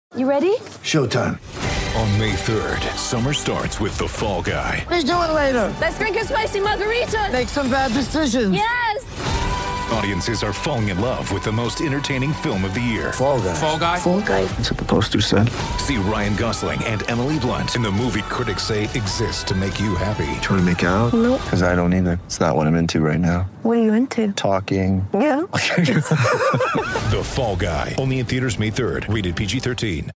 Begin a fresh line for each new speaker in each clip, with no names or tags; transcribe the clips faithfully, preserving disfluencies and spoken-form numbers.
You ready?
Showtime.
On May third, summer starts with The Fall Guy.
Let's do it later.
Let's drink a spicy margarita.
Make some bad decisions.
Yes!
Audiences are falling in love with the most entertaining film of the year.
Fall Guy.
Fall Guy?
Fall Guy.
That's what the poster said.
See Ryan Gosling and Emily Blunt in the movie critics say exists to make you happy.
Trying to make it out?
Nope.
Because I don't either. It's not what I'm into right now.
What are you into?
Talking.
Yeah.
The Fall Guy. Only in theaters May third. Rated P G thirteen.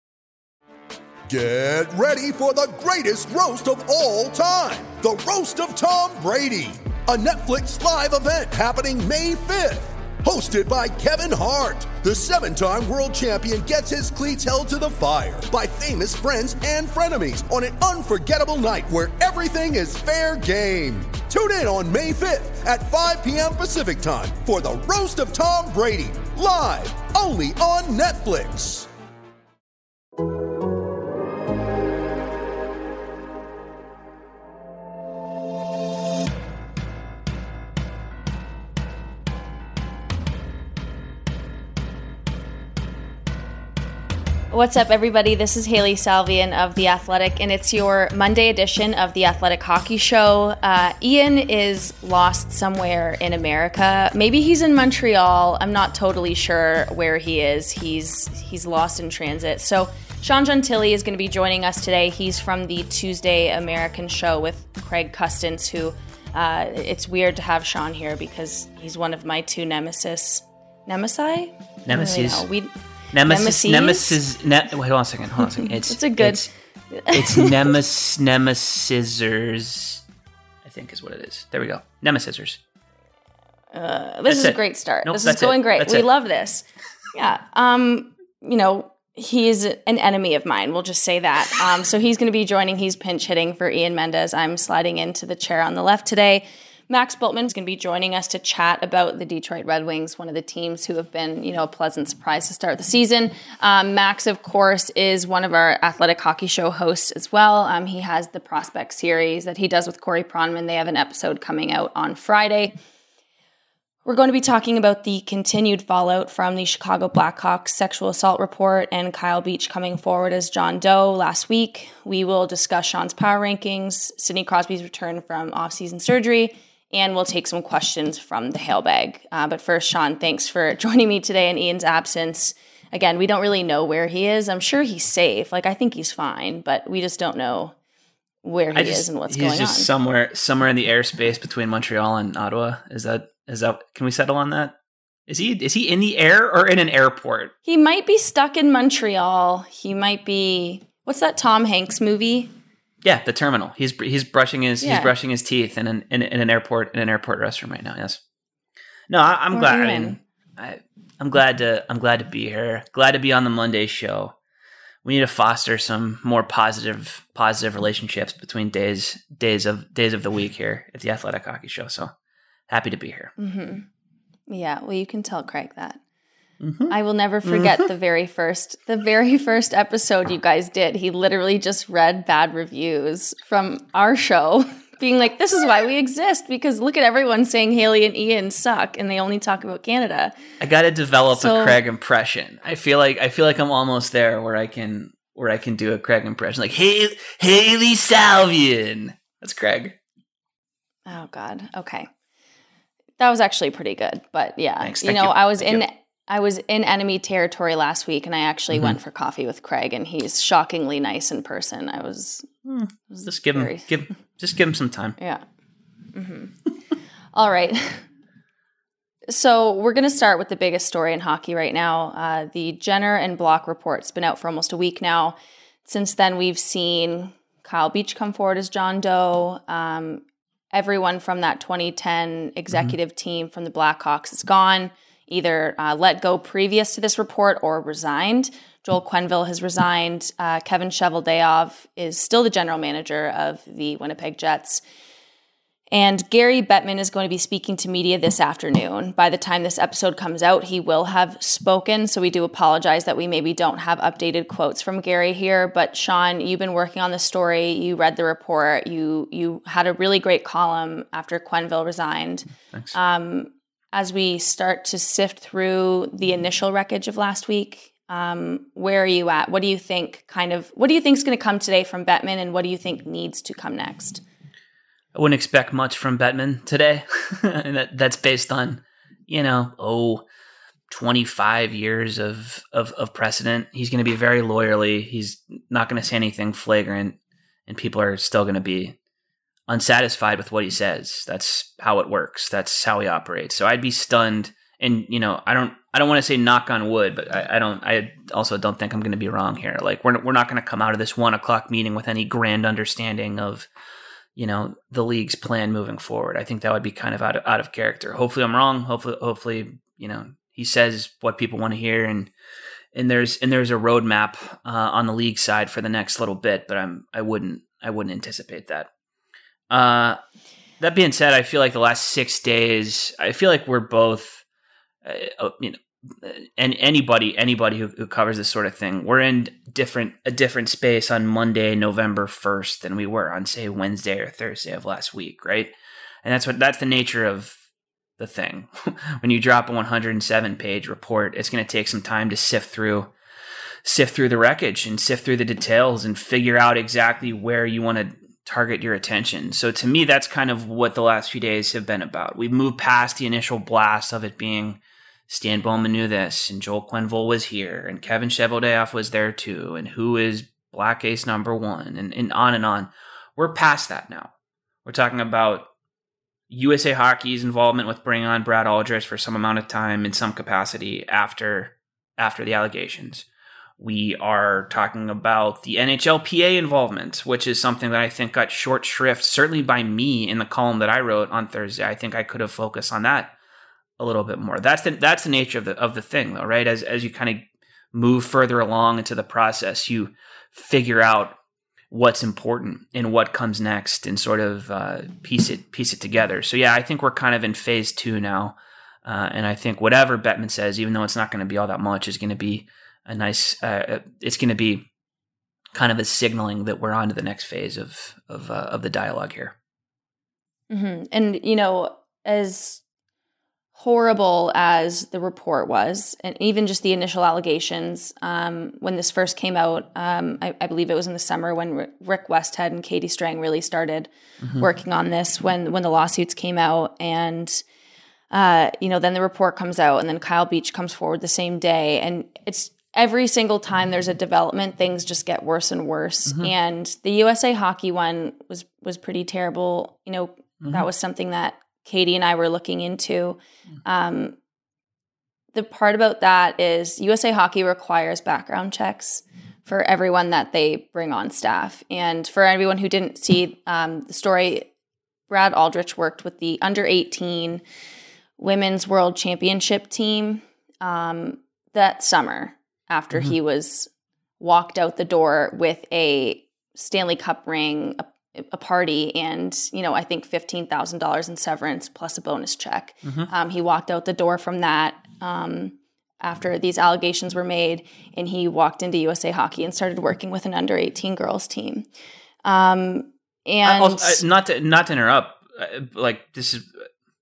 Get ready for the greatest roast of all time. The Roast of Tom Brady. A Netflix live event happening May fifth. Hosted by Kevin Hart. The seven-time world champion gets his cleats held to the fire by famous friends and frenemies on an unforgettable night where everything is fair game. Tune in on May fifth at five p.m. Pacific time for the Roast of Tom Brady. Live only on Netflix.
What's up, everybody? This is Haley Salvian of The Athletic, and it's your Monday edition of The Athletic Hockey Show. Uh, Ian is lost somewhere in America. Maybe he's in Montreal. I'm not totally sure where he is. He's he's lost in transit. So Sean Gentili is going to be joining us today. He's from the Tuesday American show with Craig Custance, who uh, it's weird to have Sean here because he's one of my two nemesis. Nemesi?
Nemesis.
We.
Nemesis,
Nemesis.
Nemesis. Ne- wait, hold on a second. Hold on a second. It's
it's a good.
It's, it's Nemes Nemesisers, I think is what it is. There we go. Nemesisers.
Uh, this
That's
is
it.
a great start.
Nope,
this is
that's
going
it.
great.
That's
we
it.
love this. Yeah. Um. You know, he is an enemy of mine. We'll just say that. Um. So he's going to be joining. He's pinch hitting for Ian Mendez. I'm sliding into the chair on the left today. Max Bultman is going to be joining us to chat about the Detroit Red Wings, one of the teams who have been, you know, a pleasant surprise to start the season. Um, Max, of course, is one of our Athletic Hockey Show hosts as well. Um, he has the Prospect series that he does with Corey Pronman. They have an episode coming out on Friday. We're going to be talking about the continued fallout from the Chicago Blackhawks sexual assault report and Kyle Beach coming forward as John Doe last week. We will discuss Sean's power rankings, Sidney Crosby's return from off-season surgery, and we'll take some questions from the Hailbag. Uh, but first, Sean, thanks for joining me today in Ian's absence. Again, we don't really know where he is. I'm sure he's safe. Like, I think he's fine, but we just don't know where he
just,
is and what's
he's
going on.
He's just somewhere, somewhere in the airspace between Montreal and Ottawa. Is that, is that? Can we settle on that? Is he, is he in the air or in an airport?
He might be stuck in Montreal. He might be. What's that Tom Hanks movie?
Yeah, the terminal. He's he's brushing his
Yeah.
he's brushing his teeth in an in, in an airport in an airport restroom right now. Yes. No, I, I'm
Or
glad.
Ian.
I mean, I I'm glad to I'm glad to be here. Glad to be on the Monday show. We need to foster some more positive positive relationships between days days of days of the week here at the Athletic Hockey Show. So happy to be here.
Mm-hmm. Yeah, well, you can tell Craig that.
Mm-hmm.
I will never forget the very first the very first episode you guys did. He literally just read bad reviews from our show, being like, "This is why we exist, because look at everyone saying Haley and Ian suck and they only talk about Canada."
I got to develop
So-
a Craig impression. I feel like I feel like I'm almost there where I can where I can do a Craig impression, like hey, Haley Salvian. That's Craig.
Oh God. Okay. That was actually pretty good, but yeah,
Thanks.
you
Thank
know,
you.
I was
Thank
in
you.
I was in enemy territory last week, and I actually
Mm-hmm.
went for coffee with Craig, and he's shockingly nice in person. I was, was
Just give him
very-
give just give him some time.
yeah. Mm-hmm. All right. So we're going to start with the biggest story in hockey right now. Uh, the Jenner and Block report's been out for almost a week now. Since then, we've seen Kyle Beach come forward as John Doe. Um, everyone from that twenty ten executive team from the Blackhawks is gone, either uh, let go previous to this report or resigned. Joel Quenneville has resigned. Uh, Kevin Cheveldayoff is still the general manager of the Winnipeg Jets. And Gary Bettman is going to be speaking to media this afternoon. By the time this episode comes out, he will have spoken. So we do apologize that we maybe don't have updated quotes from Gary here. But Sean, you've been working on the story. You read the report. You you had a really great column after Quenneville resigned.
Thanks.
Um, as we start to sift through the initial wreckage of last week, Um, where are you at? What do you think kind of, what do you think is going to come today from Bettman, and what do you think needs to come next?
I wouldn't expect much from Bettman today. And that, that's based on, you know, oh, twenty-five years of, of, of precedent. He's going to be very lawyerly. He's not going to say anything flagrant, and people are still going to be unsatisfied with what he says. That's how it works. That's how he operates. So I'd be stunned. And, you know, I don't, I don't want to say knock on wood, but I, I don't, I also don't think I'm going to be wrong here. Like we're, we're not going to come out of this one o'clock meeting with any grand understanding of, you know, the league's plan moving forward. I think that would be kind of out of, out of character. Hopefully I'm wrong. Hopefully, hopefully, you know, he says what people want to hear, and, and there's, and there's a roadmap uh, on the league side for the next little bit, but I'm, I wouldn't, I wouldn't anticipate that. Uh, that being said, I feel like the last six days, I feel like we're both, Uh, you know, and anybody, anybody who, who covers this sort of thing, we're in different a different space on Monday, November first, than we were on, say, Wednesday or Thursday of last week, right? And that's what that's the nature of the thing. When you drop a one hundred seven page report, it's going to take some time to sift through, sift through the wreckage and sift through the details and figure out exactly where you want to target your attention. So to me, that's kind of what the last few days have been about. We've moved past the initial blast of it being Stan Bowman knew this, and Joel Quenneville was here, and Kevin Cheveldayoff was there too, and who is Black Ace number one, and, and on and on. We're past that now. We're talking about U S A Hockey's involvement with bringing on Brad Aldrich for some amount of time in some capacity after after the allegations. We are talking about the N H L P A involvement, which is something that I think got short shrift, certainly by me in the column that I wrote on Thursday. I think I could have focused on that a little bit more. That's the that's the nature of the of the thing, though, right? As as you kind of move further along into the process, you figure out what's important and what comes next, and sort of uh, piece it piece it together. So yeah, I think we're kind of in phase two now, uh, and I think whatever Bettman says, even though it's not going to be all that much, is going to be a nice. Uh, it's going to be kind of a signaling that we're on to the next phase of of uh, of the dialogue here.
Mm-hmm. And you know, as horrible as the report was, and even just the initial allegations, um, when this first came out, um, I, I believe it was in the summer when R- Rick Westhead and Katie Strang really started mm-hmm. working on this, when when the lawsuits came out, and uh, you know, then the report comes out, and then Kyle Beach comes forward the same day, and it's every single time there's a development, things just get worse and worse. Mm-hmm. And the U S A Hockey one was was pretty terrible. You know, mm-hmm. that was something that Katie and I were looking into. Um, the part about that is U S A Hockey requires background checks for everyone that they bring on staff. And for everyone who didn't see um, the story, Brad Aldrich worked with the under eighteen Women's World Championship team um, that summer after mm-hmm. he was walked out the door with a Stanley Cup ring, a a party, and, you know, I think fifteen thousand dollars in severance plus a bonus check. Mm-hmm. Um, he walked out the door from that um, after these allegations were made, and he walked into U S A Hockey and started working with an under eighteen girls team. Um, and
also, not to not to interrupt, like this is,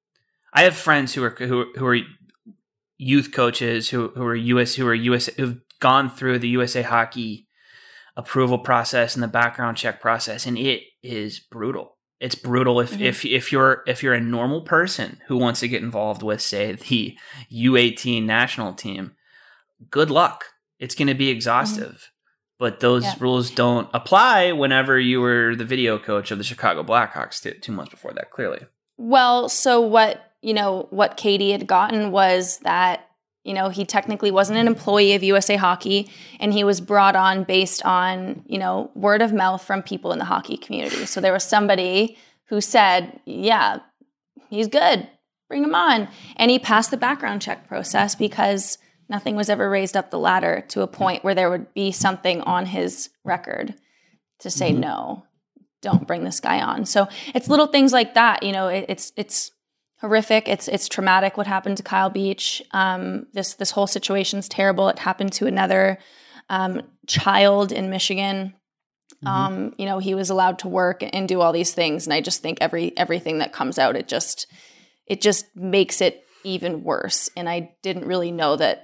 I have friends who are who who are youth coaches who who are U S who are U S who've gone through the U S A Hockey approval process and the background check process, and it is brutal. It's brutal if, mm-hmm. if if you're if you're a normal person who wants to get involved with, say, the U eighteen national team. Good luck. It's going to be exhaustive. Mm-hmm. But those yeah. rules don't apply whenever you were the video coach of the Chicago Blackhawks two, two months before that, clearly.
Well, so what, you know, what Katie had gotten was that, you know, he technically wasn't an employee of U S A Hockey, and he was brought on based on, you know, word of mouth from people in the hockey community. So there was somebody who said, yeah, he's good, bring him on. And he passed the background check process because nothing was ever raised up the ladder to a point where there would be something on his record to say, mm-hmm. no, don't bring this guy on. So it's little things like that. You know, it, it's it's horrific. It's it's traumatic what happened to Kyle Beach. Um, this this whole situation's terrible. It happened to another um, child in Michigan. Mm-hmm. Um, you know, he was allowed to work and do all these things, and I just think every everything that comes out, it just it just makes it even worse. And I didn't really know that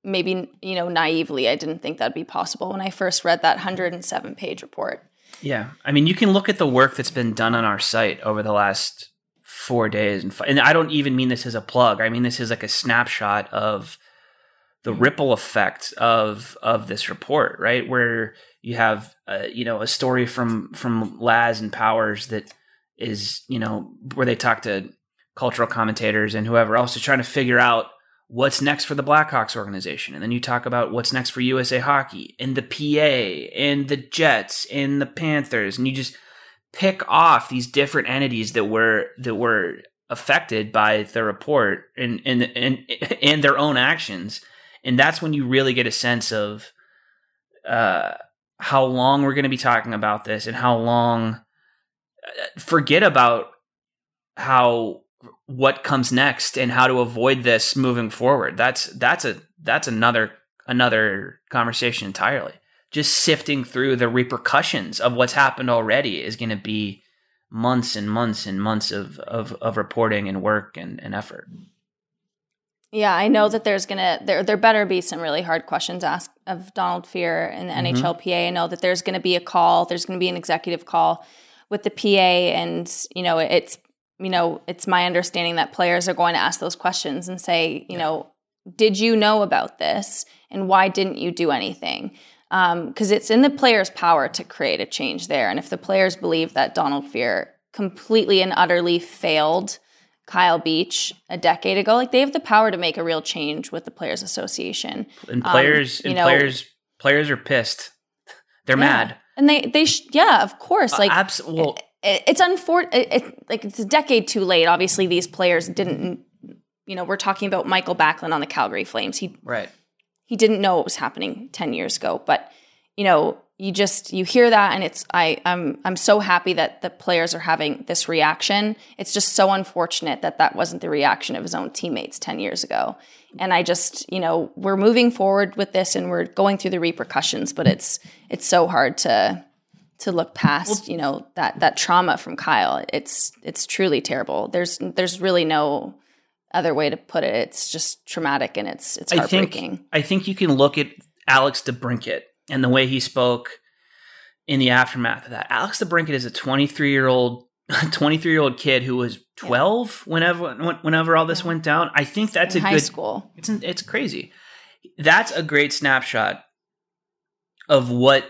maybe, you know, naively, I didn't think that'd be possible when I first read that one hundred seven page report.
Yeah. I mean, you can look at the work that's been done on our site over the last four days. And, and I don't even mean this as a plug. I mean, this is like a snapshot of the ripple effect of of this report, right? Where you have, uh, you know, a story from from Laz and Powers that is, you know, where they talk to cultural commentators and whoever else is trying to figure out what's next for the Blackhawks organization. And then you talk about what's next for U S A Hockey and the P A and the Jets and the Panthers. And you just pick off these different entities that were that were affected by the report and and and, and their own actions. And that's when you really get a sense of uh, how long we're going to be talking about this and how long. Forget about how what comes next and how to avoid this moving forward. That's that's a that's another another conversation entirely. Just sifting through the repercussions of what's happened already is going to be months and months and months of of, of reporting and work and, and effort.
Yeah, I know that there's gonna there there better be some really hard questions asked of Donald Fehr and the mm-hmm. N H L P A. I know that there's going to be a call. There's going to be an executive call with the P A, and you know it's you know it's my understanding that players are going to ask those questions and say, you yeah. know, did you know about this, and why didn't you do anything? Because um, it's in the players' power to create a change there, and if the players believe that Donald Fehr completely and utterly failed Kyle Beach a decade ago, like they have the power to make a real change with the Players Association.
And players, um, and know, players, players are pissed. They're
yeah.
mad,
and they, they, sh- yeah, of course. Like,
uh, abs- well,
it, it's unfortunate. It, it, like it's a decade too late. Obviously, these players didn't. You know, we're talking about Michael Backlund on the Calgary Flames. He
right.
He didn't know what was happening ten years ago, but you know. You just you hear that, and it's I I'm I'm so happy that the players are having this reaction. It's just so unfortunate that that wasn't the reaction of his own teammates ten years ago. And I just you know we're moving forward with this, and we're going through the repercussions. But it's it's so hard to to look past you know that that trauma from Kyle. It's it's truly terrible. There's there's really no other way to put it. It's just traumatic, and it's it's heartbreaking.
I think I think you can look at Alex DeBrincat and the way he spoke in the aftermath of that. Alex DeBrincat is a twenty-three-year-old, twenty-three-year-old kid who was twelve yeah. whenever whenever all this yeah. went down. I think that's
in
a
high
good
school.
It's it's crazy. That's a great snapshot of what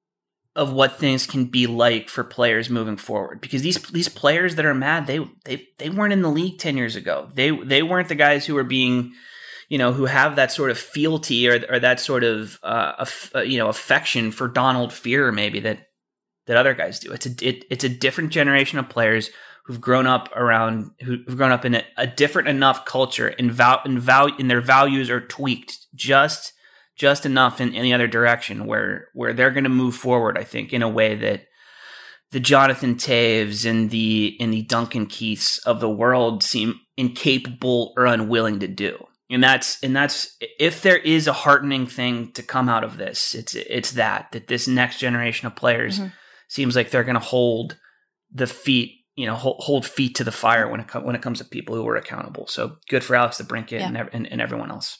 of what things can be like for players moving forward. Because these these players that are mad, they they they weren't in the league ten years ago. They they weren't the guys who were being you know, who have that sort of fealty or, or that sort of, uh, aff, uh, you know, affection for Donald Fehr, maybe that, that other guys do. It's a, it, it's a different generation of players who've grown up around, who've grown up in a, a different enough culture and val, and val, and their values are tweaked just, just enough in, in the other direction where, where they're going to move forward, I think, in a way that the Jonathan Toews and the, and the Duncan Keiths of the world seem incapable or unwilling to do. And that's and that's if there is a heartening thing to come out of this, it's it's that that this next generation of players mm-hmm. seems like they're going to hold the feet, you know, hold, hold feet to the fire when it com- when it comes to people who are accountable. So good for Alex DeBrincat yeah. and, and and everyone else.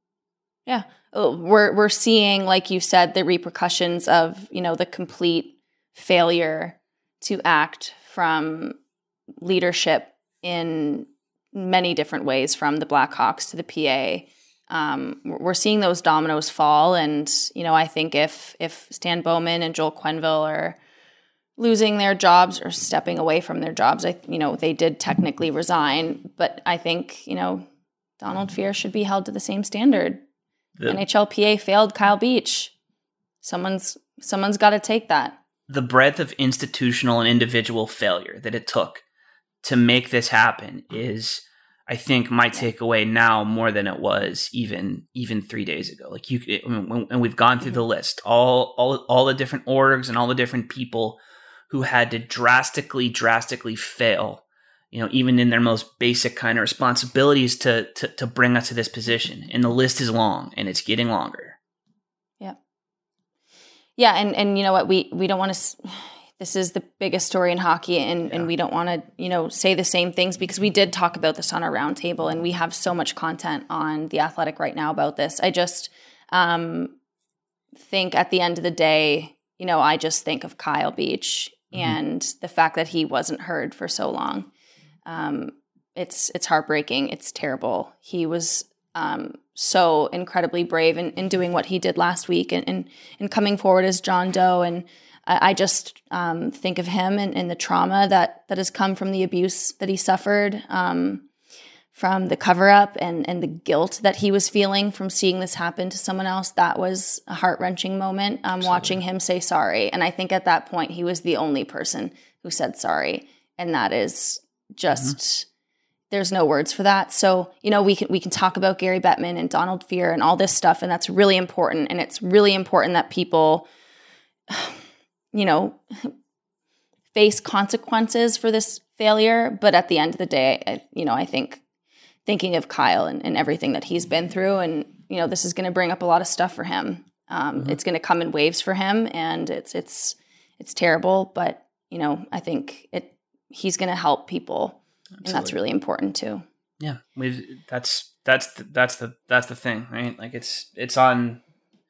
Yeah, we're we're seeing, like you said, the repercussions of you know the complete failure to act from leadership in many different ways, from the Blackhawks to the P A. Um, we're seeing those dominoes fall, and you know, I think if if Stan Bowman and Joel Quenneville are losing their jobs or stepping away from their jobs, I you know they did technically resign, but I think you know Donald Fehr should be held to the same standard. The N H L P A failed Kyle Beach. Someone's someone's got to take that.
The breadth of institutional and individual failure that it took to make this happen is, I think, my takeaway now more than it was even even three days ago. Like you, it, and we've gone through the list, all all all the different orgs and all the different people who had to drastically, drastically fail. You know, even in their most basic kind of responsibilities to to to bring us to this position. And the list is long, and it's getting longer.
Yeah, yeah, and and you know what, we we don't want to. this is the biggest story in hockey, and, yeah. and we don't want to, you know, say the same things, because we did talk about this on our roundtable, and we have so much content on The Athletic right now about this. I just um, think at the end of the day, you know, I just think of Kyle Beach mm-hmm. and the fact that he wasn't heard for so long. Um, it's it's heartbreaking. It's terrible. He was um, so incredibly brave in, in doing what he did last week, and, and, and coming forward as John Doe. And I just um, think of him and, and the trauma that, that has come from the abuse that he suffered, um, from the cover-up and, and the guilt that he was feeling from seeing this happen to someone else. That was a heart-wrenching moment, um, watching him say sorry. And I think at that point, he was the only person who said sorry. And that is just, mm-hmm. there's no words for that. So, you know, we can we can talk about Gary Bettman and Donald Fehr and all this stuff, and that's really important. And it's really important that people... you know, face consequences for this failure. But at the end of the day, I, you know, I think thinking of Kyle and, and everything that he's been through, and, you know, this is going to bring up a lot of stuff for him. Um, mm-hmm. It's going to come in waves for him, and it's, it's, it's terrible, but, you know, I think it, he's going to help people. Absolutely. And that's really important too.
Yeah. We've, that's, that's, the, that's the, that's the thing, right? Like it's, it's on,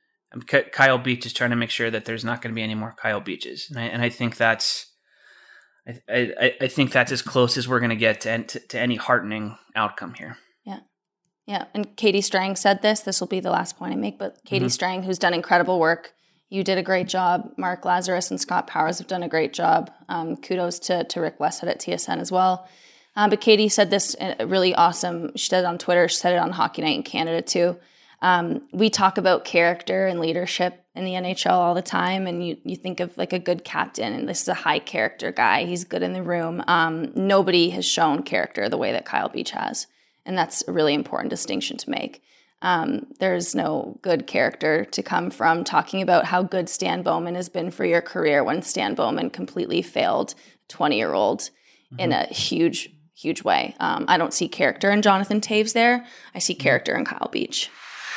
Kyle Beach is trying to make sure that there's not going to be any more Kyle Beaches, and I, and I think that's, I, I, I think that's as close as we're going to get to, to to any heartening outcome here.
Yeah, yeah. And Katie Strang said this. This will be the last point I make. But Katie mm-hmm. Strang, who's done incredible work, you did a great job. Mark Lazarus and Scott Powers have done a great job. Um, kudos to to Rick Westhead at T S N as well. Um, but Katie said this really awesome. She said it on Twitter. She said it on Hockey Night in Canada too. Um, we talk about character and leadership in the N H L all the time, and you, you think of like a good captain, and this is a high character guy. He's good in the room. Um, nobody has shown character the way that Kyle Beach has, and that's a really important distinction to make. Um, there's no good character to come from talking about how good Stan Bowman has been for your career when Stan Bowman completely failed a twenty-year-old mm-hmm. in a huge, huge way. Um, I don't see character in Jonathan Toews there. I see character in Kyle Beach.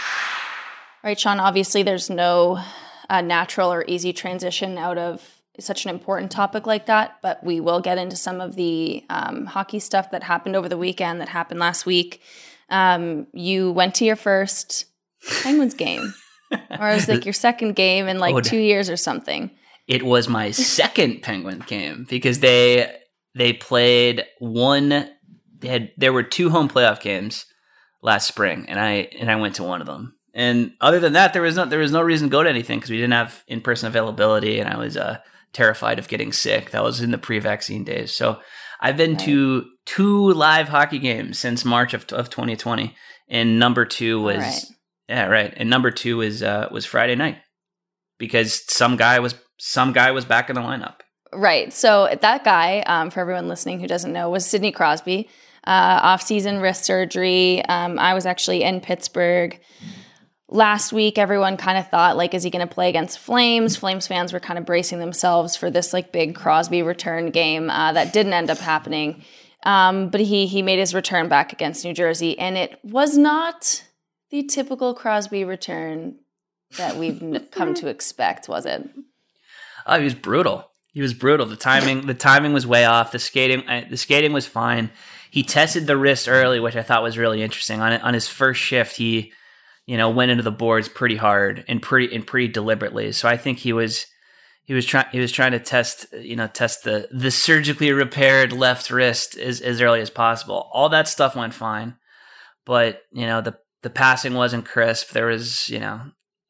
Right, Sean, obviously there's no uh, natural or easy transition out of such an important topic like that, but we will get into some of the um, hockey stuff that happened over the weekend, that happened last week. Um, you went to your first Penguins game, or it was like your second game in like oh, two years or something.
It was my second Penguin game, because they they played one, they had, there were two home playoff games last spring, and I and I went to one of them. And other than that, there was no there was no reason to go to anything, because we didn't have in-person availability, and I was uh, terrified of getting sick. That was in the pre-vaccine days. So I've been right. to two live hockey games since March of of twenty twenty, and number two was right. yeah right, and number two was uh, was Friday night, because some guy was some guy was back in the lineup.
Right. So that guy, um, for everyone listening who doesn't know, was Sidney Crosby, uh, off-season wrist surgery. Um, I was actually in Pittsburgh. Last week, everyone kind of thought, like, is he going to play against Flames? Flames fans were kind of bracing themselves for this, like, big Crosby return game uh, that didn't end up happening. Um, but he he made his return back against New Jersey, and it was not the typical Crosby return that we've come to expect, was it?
Oh, he was brutal. He was brutal. The timing the timing was way off. The skating the skating was fine. He tested the wrist early, which I thought was really interesting. On on his first shift, he you know, went into the boards pretty hard and pretty and pretty deliberately. So I think he was he was trying he was trying to test you know test the the surgically repaired left wrist as, as early as possible. All that stuff went fine, but you know the the passing wasn't crisp. There was you know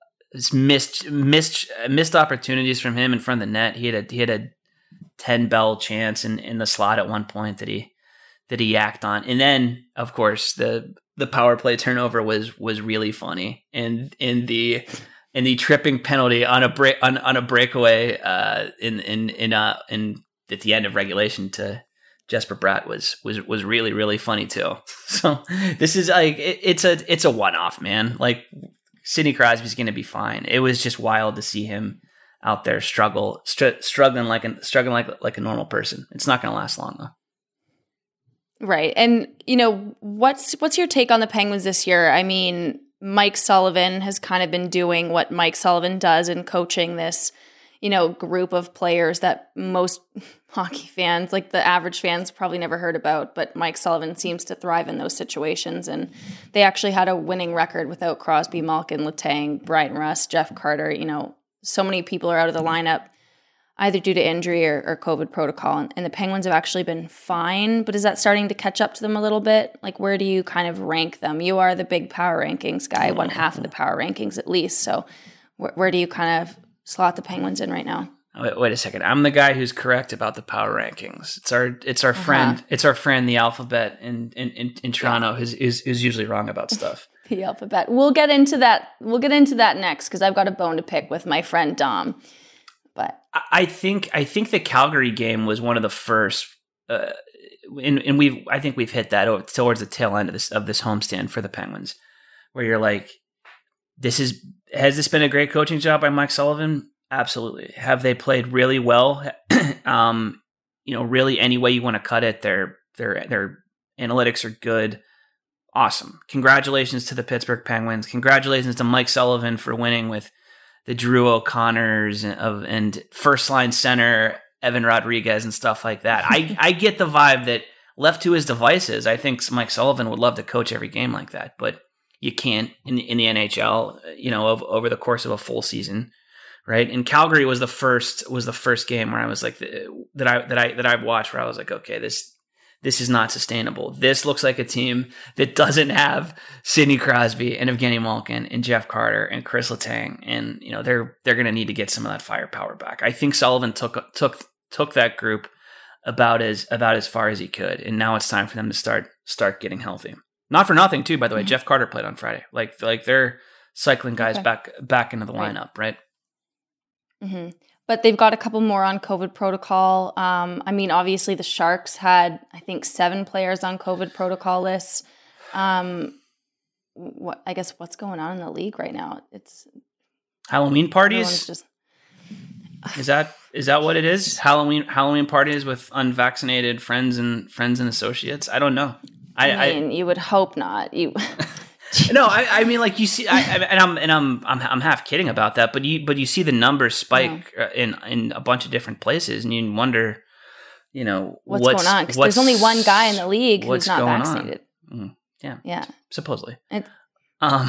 missed missed missed opportunities from him in front of the net. He had a he had a ten bell chance in, in the slot at one point that he that he yacked on, and then of course the. The power play turnover was was really funny, and in the in the tripping penalty on a break on, on a breakaway uh, in in in uh in at the end of regulation to Jesper Bratt was was was really really funny too. So this is like it, it's a it's a one off, man. Like Sidney Crosby's going to be fine. It was just wild to see him out there struggle str- struggling like a, struggling like like a normal person. It's not going to last long though.
Right. And, you know, what's what's your take on the Penguins this year? I mean, Mike Sullivan has kind of been doing what Mike Sullivan does in coaching this you know, group of players that most hockey fans, like the average fans, probably never heard about. But Mike Sullivan seems to thrive in those situations. And they actually had a winning record without Crosby, Malkin, Letang, Brian Rust, Jeff Carter. You know, so many people are out of the lineup, either due to injury or, or COVID protocol. And, and the Penguins have actually been fine, but is that starting to catch up to them a little bit? Like, where do you kind of rank them? You are the big power rankings guy, one half of the power rankings at least. So where, where do you kind of slot the Penguins in right now?
Wait, wait a second. I'm the guy who's correct about the power rankings. It's our it's our uh-huh. friend. It's our friend, the alphabet in in, in, in Toronto, yeah. who's is is usually wrong about stuff.
The alphabet. We'll get into that. We'll get into that next because I've got a bone to pick with my friend Dom. But
I think I think the Calgary game was one of the first, uh, and, and we've I think we've hit that towards the tail end of this of this homestand for the Penguins, where you're like, this is has this been a great coaching job by Mike Sullivan? Absolutely. Have they played really well? um, you know, really any way you want to cut it, their their their analytics are good. Awesome. Congratulations to the Pittsburgh Penguins. Congratulations to Mike Sullivan for winning with the Drew O'Connors of and first line center Evan Rodriguez and stuff like that. I, I get the vibe that left to his devices, I think Mike Sullivan would love to coach every game like that, but you can't in in the N H L, you know, of, over the course of a full season, right? And Calgary was the first was the first game where I was like that I that I that I've watched where I was like, okay, this this is not sustainable. This looks like a team that doesn't have Sidney Crosby and Evgeny Malkin and Jeff Carter and Chris Letang, and you know they're they're going to need to get some of that firepower back. I think Sullivan took took took that group about as about as far as he could, and now it's time for them to start start getting healthy. Not for nothing, too. By the way, mm-hmm. Jeff Carter played on Friday. Like like they're cycling guys okay. back back into the right. lineup, right?
Mm-hmm. But they've got a couple more on COVID protocol. Um, I mean, obviously the Sharks had, I think, seven players on COVID protocol lists. Um, what I guess what's going on in the league right now? It's
Halloween parties. Just... is that is that what it is? Halloween Halloween parties with unvaccinated friends and friends and associates. I don't know. I,
I mean, I, you would hope not. You.
No, I, I mean, like you see, I, and I'm and I'm I'm I'm half kidding about that, but you but you see the numbers spike yeah. in in a bunch of different places, and you wonder, you know,
what's, what's going on? Because there's only one guy in the league who's not vaccinated.
Mm, yeah,
yeah,
supposedly.
It,
um,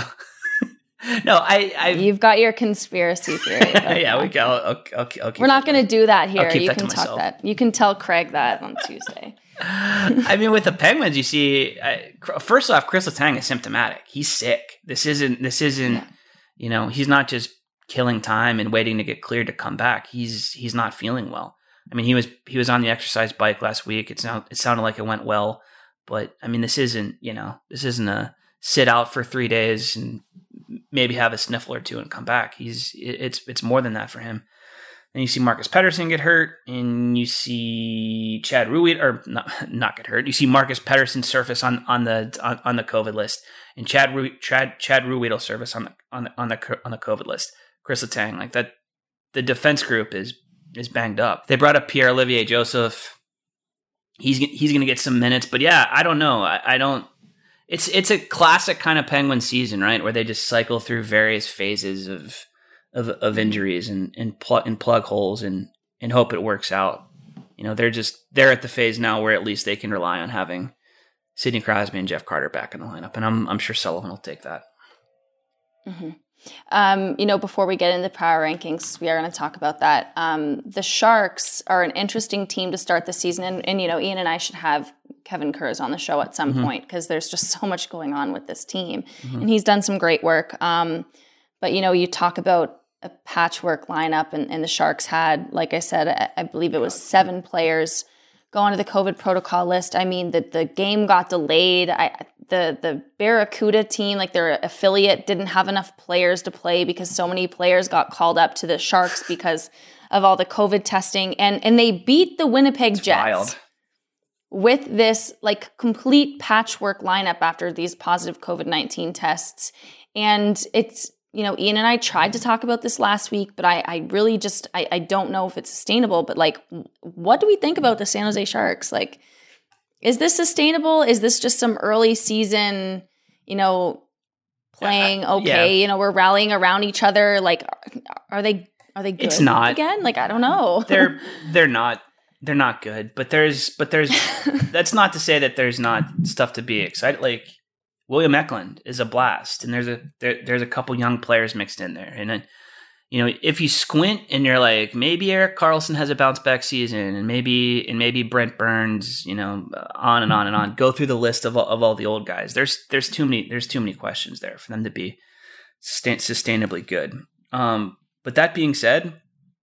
no, I, I
you've got your conspiracy theory.
Yeah, we go. I'll, I'll, I'll keep
We're not going to do that here. You
that
can talk that. You can tell Craig that on Tuesday.
I mean, with the Penguins, you see, I, first off, Chris Letang is symptomatic. He's sick. This isn't, this isn't, yeah. you know, he's not just killing time and waiting to get cleared to come back. He's, he's not feeling well. I mean, he was, he was on the exercise bike last week. It's now, it sounded like it went well, but I mean, this isn't, you know, this isn't a sit out for three days and maybe have a sniffle or two and come back. He's, it's, it's more than that for him. And you see Marcus Pettersson get hurt, and you see Chad Ruhwedel, or not, not get hurt. You see Marcus Pettersson surface on, on the on, on the COVID list, and Chad Ru, Chad Chad Ruhwedel surface on the on the on the on the COVID list. Chris Letang, like that, the defense group is is banged up. They brought up Pierre-Olivier Joseph. He's he's going to get some minutes, but yeah, I don't know. I, I don't. It's it's a classic kind of Penguin season, right, where they just cycle through various phases of. Of, of injuries and and plug and plug holes and and hope it works out. You know, they're just they're at the phase now where at least they can rely on having Sidney Crosby and Jeff Carter back in the lineup, and I'm I'm sure Sullivan will take that.
Mm-hmm. Um, you know, before we get into power rankings, we are going to talk about that. Um, the Sharks are an interesting team to start the season, and, and you know, Ian and I should have Kevin Kurz on the show at some mm-hmm. point because there's just so much going on with this team, mm-hmm. and he's done some great work. Um, but you know, you talk about a patchwork lineup, and, and the Sharks had, like I said, I, I believe it was seven players go onto the COVID protocol list. I mean, the, the game got delayed. I, the the Barracuda team, like their affiliate, didn't have enough players to play because so many players got called up to the Sharks because of all the COVID testing, and and they beat the Winnipeg
it's
Jets
wild.
With this like complete patchwork lineup after these positive COVID nineteen tests, and it's. You know, Ian and I tried to talk about this last week, but I, I really just, I, I don't know if it's sustainable. But like, what do we think about the San Jose Sharks? Like, is this sustainable? Is this just some early season, you know, playing okay? Yeah. You know, we're rallying around each other. Like, are they, Are they good
It's not.
again? Like, I don't know.
they're they're not they're not good, but there's but there's that's not to say that there's not stuff to be excited. Like William Eklund is a blast, and there's a there, there's a couple young players mixed in there, and then, you know, if you squint and you're like, maybe Erik Karlsson has a bounce back season, and maybe and maybe Brent Burns, you know, on and on and on. Go through the list of all, of all the old guys. There's there's too many there's too many questions there for them to be sustain, sustainably good. Um, but that being said,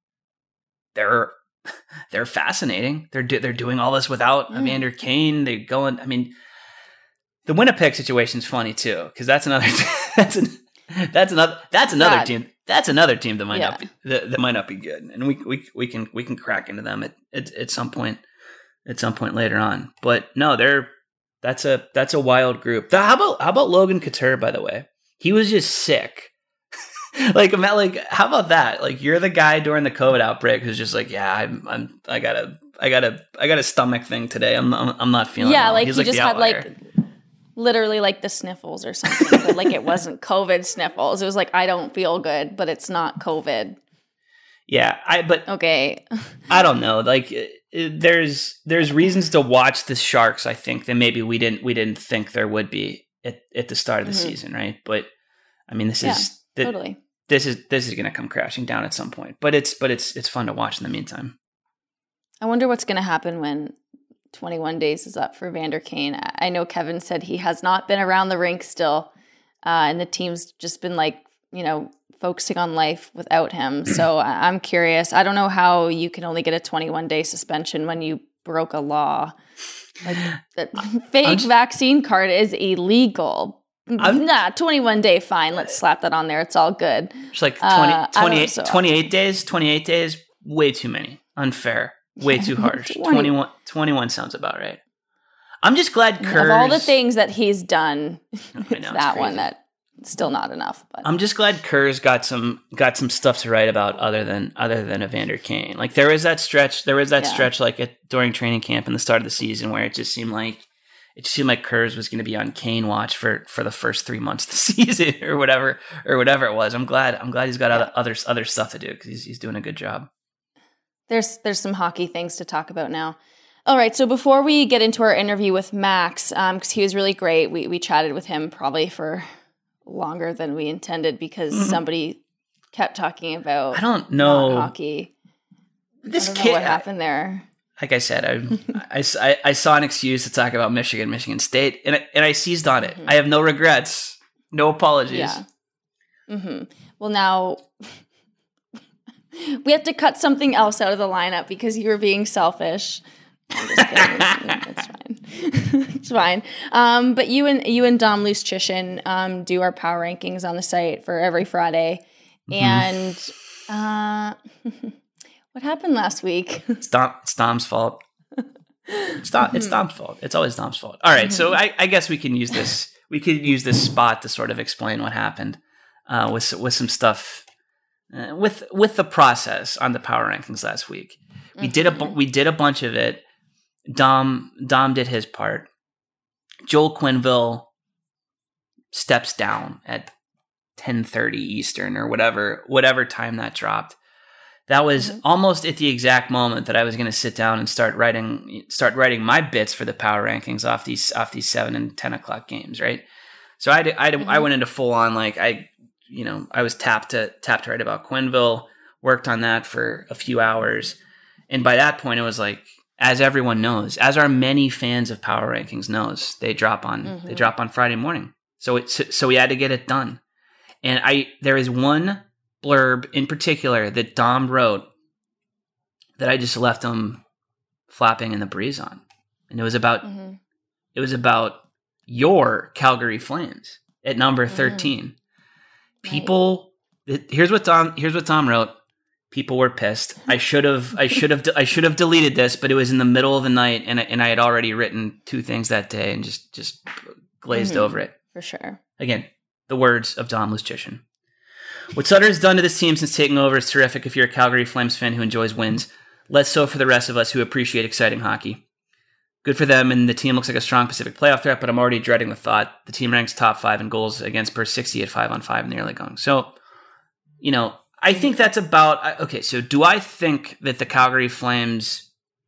they're they're fascinating. They're do, they're doing all this without mm. Evander Kane. They're going. I mean, the Winnipeg situation is funny too, because that's another that's an, that's another that's another Bad. team. That's another team that might yeah. not be that, that might not be good, and we we we can we can crack into them at, at at some point at some point later on. But no, they're that's a that's a wild group. The, how about how about Logan Couture, by the way? He was just sick. like I'm like how about that? Like you're the guy during the COVID outbreak who's just like, yeah, I'm I'm I got a I got a I got a stomach thing today. I'm I'm, I'm not feeling
yeah,
well.
like
He's
he
like
just had like. Literally like the sniffles or something, but like it wasn't COVID sniffles. It was like, I don't feel good, but it's not COVID.
Yeah, I but
okay.
I don't know. Like it, there's there's reasons to watch the Sharks, I think, that maybe we didn't we didn't think there would be at, at the start of the mm-hmm. season, right? But I mean, this
yeah,
is the,
totally
this is this is going to come crashing down at some point. But it's but it's it's fun to watch in the meantime.
I wonder what's going to happen when twenty-one days is up for Evander Kane. I know Kevin said he has not been around the rink still, uh, and the team's just been like, you know, focusing on life without him. So I'm curious. I don't know how you can only get a twenty-one day suspension when you broke a law. Like the fake just, vaccine card is illegal. I'm, nah, twenty-one day fine. Let's slap that on there. It's all good.
It's like twenty,
uh,
twenty-eight,
so
twenty-eight days. twenty-eight days. Way too many. Unfair. Way too harsh. twenty-one, twenty-one sounds about right. I'm just glad Kerr.
Of all the things that he's done,
know,
it's
it's
that
crazy.
one that still not enough. But
I'm just glad Kerr's got some got some stuff to write about other than other than Evander Kane. Like there was that stretch, there was that
yeah.
stretch like at, during training camp and the start of the season where it just seemed like it just seemed like Kerr's was going to be on Kane watch for, for the first three months of the season or whatever or whatever it was. I'm glad I'm glad he's got yeah. other, other other stuff to do because he's he's doing a good job.
There's there's some hockey things to talk about now. All right, so before we get into our interview with Max, because um, he was really great, we we chatted with him probably for longer than we intended because mm-hmm. somebody kept talking about
I don't know
hockey.
This
I don't
kid,
know what happened there.
Like I said, I, I, I saw an excuse to talk about Michigan, Michigan State, and I, and I seized on it. Mm-hmm. I have no regrets, no apologies.
Yeah. Mm-hmm. Well, now we have to cut something else out of the lineup because you were being selfish. I'm just kidding. It's fine. It's fine. Um, but you and you and Dom Luszczyszyn um, do our power rankings on the site for every Friday. Mm-hmm. And uh, what happened last week?
It's, Dom, it's Dom's fault. It's, Dom, it's Dom's fault. It's always Dom's fault. All right, so I, I guess we can use this. We could use this spot to sort of explain what happened uh, with with some stuff. Uh, with with the process on the power rankings last week, we mm-hmm. did a bu- we did a bunch of it. Dom Dom did his part. Joel Quenneville steps down at ten thirty Eastern or whatever whatever time that dropped. That was mm-hmm. almost at the exact moment that I was going to sit down and start writing start writing my bits for the power rankings off these off these seven and ten o'clock games, right? So I I, mm-hmm. I went into full on like I. You know, I was tapped to tapped to write about Quenneville, worked on that for a few hours. And by that point, it was like, as everyone knows, as our many fans of power rankings knows, they drop on mm-hmm. they drop on Friday morning. So it's so we had to get it done. And I there is one blurb in particular that Dom wrote that I just left him flapping in the breeze on. And it was about mm-hmm. it was about your Calgary Flames at number thirteen. Mm-hmm. People, here's what Tom. Here's what Tom wrote. People were pissed. I should have. I should have. I should have deleted this, but it was in the middle of the night, and I, and I had already written two things that day, and just just glazed
mm-hmm.
over it.
For sure.
Again, the words of Dom Luszczyszyn. What Sutter has done to this team since taking over is terrific. If you're a Calgary Flames fan who enjoys wins, less so for the rest of us who appreciate exciting hockey. Good for them, and the team looks like a strong Pacific playoff threat, but I'm already dreading the thought. The team ranks top five in goals against per sixty at five on five in the early going. So, you know, I think that's about okay. So, do I think that the Calgary Flames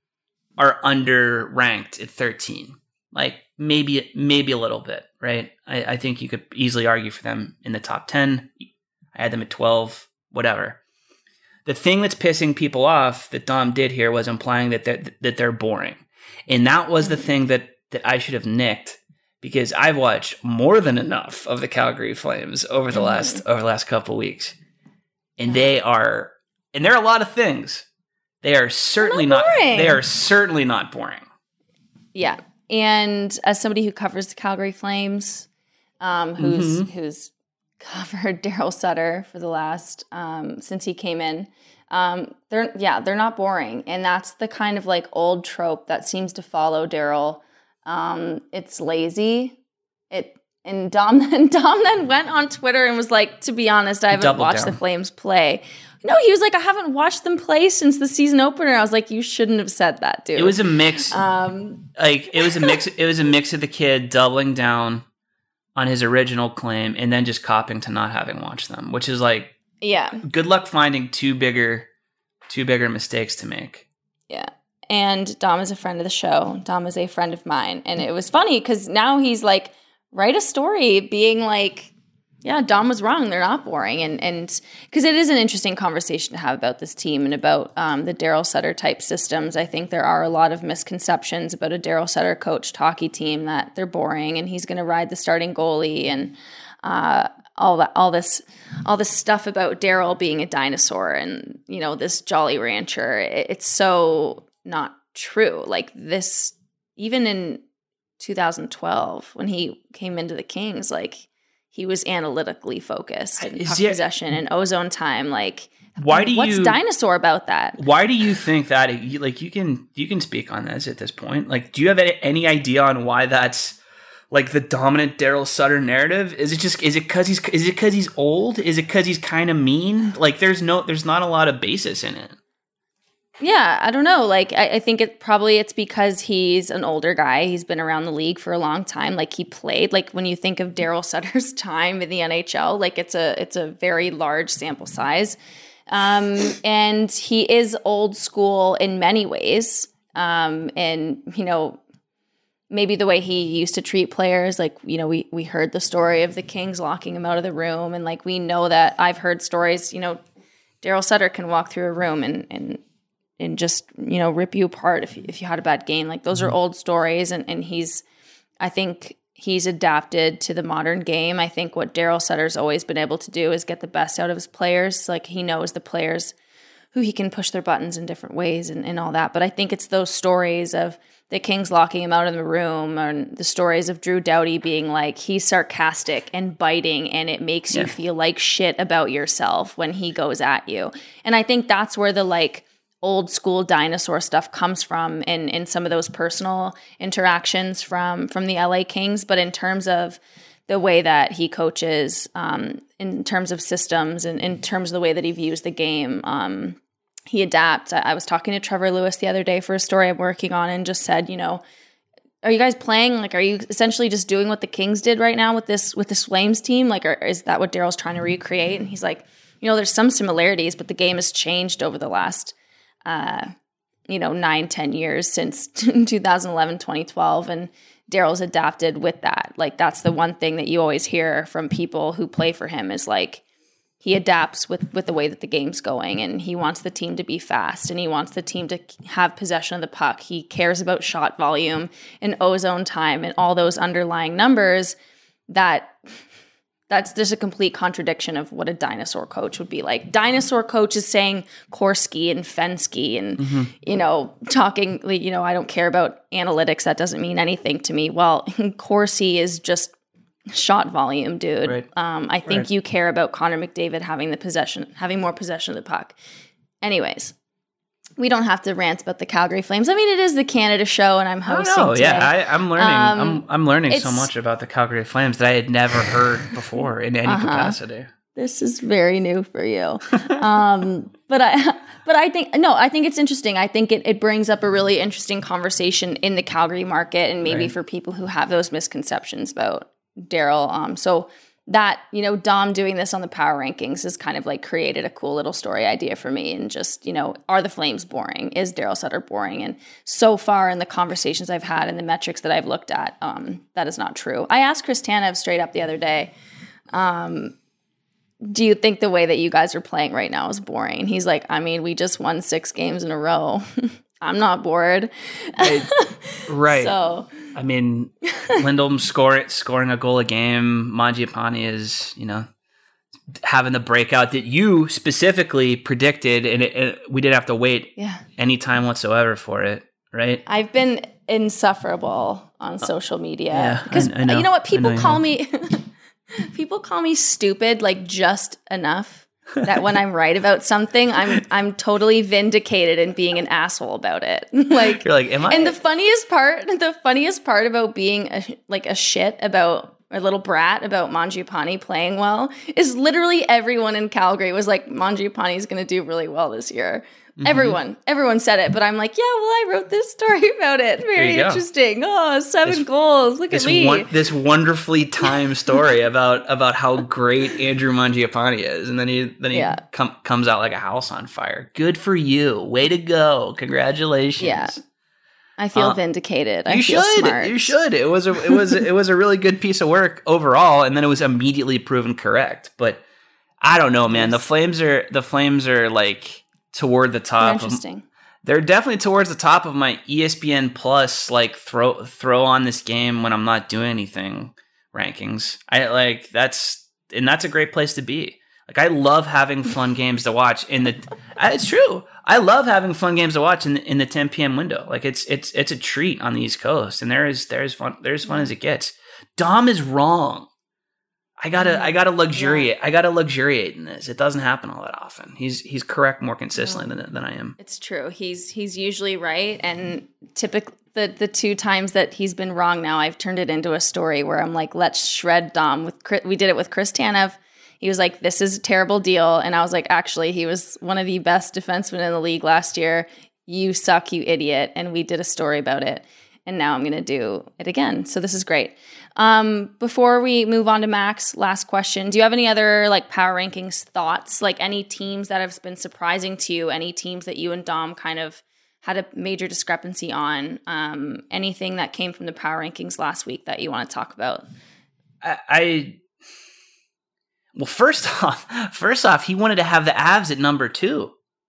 are under ranked at thirteen? Like maybe, maybe a little bit, right? I, I think you could easily argue for them in the top ten. I had them at twelve, whatever. The thing that's pissing people off that Dom did here was implying that they're, that they're boring, and that was the thing that that I should have nicked. Because I've watched more than enough of the Calgary Flames over the last over the last couple of weeks, and they are, and they're a lot of things. They are certainly not. not they are certainly not boring.
Yeah, and as somebody who covers the Calgary Flames, um, who's mm-hmm. who's covered Daryl Sutter for the last um, since he came in, um, they're yeah they're not boring, and that's the kind of like old trope that seems to follow Daryl. Um, it's lazy. It and Dom then Dom then went on Twitter and was like, to be honest, I haven't Double watched down. the Flames play. No, he was like, I haven't watched them play since the season opener. I was like, you shouldn't have said that, dude.
It was a mix. Um, like it was a mix. It was a mix of the kid doubling down on his original claim and then just copping to not having watched them, which is like,
yeah,
good luck finding two bigger, two bigger mistakes to make.
Yeah. And Dom is a friend of the show. Dom is a friend of mine. And it was funny because now he's like, write a story being like, yeah, Dom was wrong. They're not boring. And and because it is an interesting conversation to have about this team and about um, the Daryl Sutter type systems. I think there are a lot of misconceptions about a Daryl Sutter coached hockey team that they're boring and he's going to ride the starting goalie and uh, all that, all this, all this stuff about Daryl being a dinosaur and, you know, this Jolly Rancher. It, it's so not true. Like this, even in two thousand twelve when he came into the Kings, like he was analytically focused and puck it, possession and ozone time. Like,
why do
what's
you,
dinosaur about that?
Why do you think that? Like, you can you can speak on this at this point. Like, do you have any idea on why that's like the dominant Daryl Sutter narrative? Is it just is it because he's is it because he's old? Is it because he's kind of mean? Like, there's no there's not a lot of basis in it.
Yeah, I don't know. Like, I, I think it probably it's because he's an older guy. He's been around the league for a long time. Like, he played. Like, when you think of Daryl Sutter's time in the N H L, like it's a it's a very large sample size, um, and he is old school in many ways. Um, and you know, maybe the way he used to treat players, like you know, we we heard the story of the Kings locking him out of the room, and like we know that I've heard stories. You know, Daryl Sutter can walk through a room and and. and just, you know, rip you apart if you, if you had a bad game. Like, those are old stories, and, and he's, I think he's adapted to the modern game. I think what Daryl Sutter's always been able to do is get the best out of his players. Like, he knows the players who he can push their buttons in different ways and, and all that. But I think it's those stories of the Kings locking him out in the room, and the stories of Drew Doughty being like, he's sarcastic and biting, and it makes yeah. you feel like shit about yourself when he goes at you. And I think that's where the, like, old school dinosaur stuff comes from in, in some of those personal interactions from, from the L A Kings. But in terms of the way that he coaches, um, in terms of systems and in terms of the way that he views the game, um, he adapts. I, I was talking to Trevor Lewis the other day for a story I'm working on and just said, you know, are you guys playing? Like, are you essentially just doing what the Kings did right now with this, with this Flames team? Like, or is that what Daryl's trying to recreate? And he's like, you know, there's some similarities, but the game has changed over the last Uh, you know, nine, ten years since two thousand eleven, twenty twelve, and Daryl's adapted with that. Like, that's the one thing that you always hear from people who play for him is like, he adapts with, with the way that the game's going, and he wants the team to be fast, and he wants the team to have possession of the puck. He cares about shot volume and ozone time and all those underlying numbers that... That's just a complete contradiction of what a dinosaur coach would be like. Dinosaur coach is saying Korski and Fensky and, mm-hmm. you know, talking, you know, I don't care about analytics. That doesn't mean anything to me. Well, Corsi is just shot volume, dude.
Right.
Um, I think
right.
you care about Connor McDavid having the possession, having more possession of the puck. Anyways, we don't have to rant about the Calgary Flames. I mean, it is the Canada show, and I'm hosting
Oh,
today.
yeah, I, I'm learning.
Um,
I'm I'm learning so much about the Calgary Flames that I had never heard before in any uh-huh. capacity.
This is very new for you, um, but I but I think no, I think it's interesting. I think it, it brings up a really interesting conversation in the Calgary market, and maybe
right.
for people who have those misconceptions about Daryl. Um, so that, you know, Dom doing this on the power rankings has kind of like created a cool little story idea for me. And just, you know, are the Flames boring? Is Daryl Sutter boring? And so far in the conversations I've had and the metrics that I've looked at, um, that is not true. I asked Chris Tanev straight up the other day, um, do you think the way that you guys are playing right now is boring? He's like, I mean, we just won six games in a row. I'm not bored.
I, right.
So,
I mean, Lindholm score, scoring a goal a game. Mangiapane is, you know, having the breakout that you specifically predicted, and it, it, we didn't have to wait
yeah.
any time whatsoever for it, right?
I've been insufferable on social media.
Yeah,
because
I, I know.
You know what? People
know
call me people call me stupid like just enough that when I'm right about something, I'm I'm totally vindicated in being an asshole about it. Like
you're like, am I?
And the funniest part, the funniest part about being a, like a shit about a little brat about Mangiapane playing well is literally everyone in Calgary was like, Mangiapane is going to do really well this year. Mm-hmm. Everyone, everyone said it, but I'm like, yeah, well, I wrote this story about it. Very interesting. Oh, seven
this,
goals. Look at me.
One, this wonderfully timed story about about how great Andrew Mangiapane is, and then he then he yeah. com- comes out like a house on fire. Good for you. Way to go. Congratulations.
Yeah. I feel uh,
You
vindicated. I
feel
should. Smart.
You should. It was a it was it was a really good piece of work overall, and then it was immediately proven correct. But I don't know, man. The Flames are the Flames are like toward the top.
They're interesting.
Of, they're definitely towards the top of my E S P N Plus like throw throw on this game when I'm not doing anything rankings. I like that's and that's a great place to be. Like I love having fun games to watch in the. It's true. I love having fun games to watch in the, in the ten p.m. window. Like it's it's it's a treat on the East Coast, and there is there's fun there's fun as it gets. Dom is wrong. I gotta I gotta luxuriate. Yeah. I gotta luxuriate in this. It doesn't happen all that often. He's he's correct more consistently than than I am.
It's true. He's he's usually right, and typically the the two times that he's been wrong now, I've turned it into a story where I'm like, let's shred Dom. With Chris, we did it with Chris Tanev. He was like, this is a terrible deal. And I was like, actually, he was one of the best defensemen in the league last year. You suck, you idiot. And we did a story about it. And now I'm going to do it again. So this is great. Um, before we move on to Max, last question. Do you have any other like power rankings thoughts? Like any teams that have been surprising to you? Any teams that you and Dom kind of had a major discrepancy on? Um, anything that came from the power rankings last week that you want to talk about?
I... I... Well, first off, first off, he wanted to have the Avs at number two.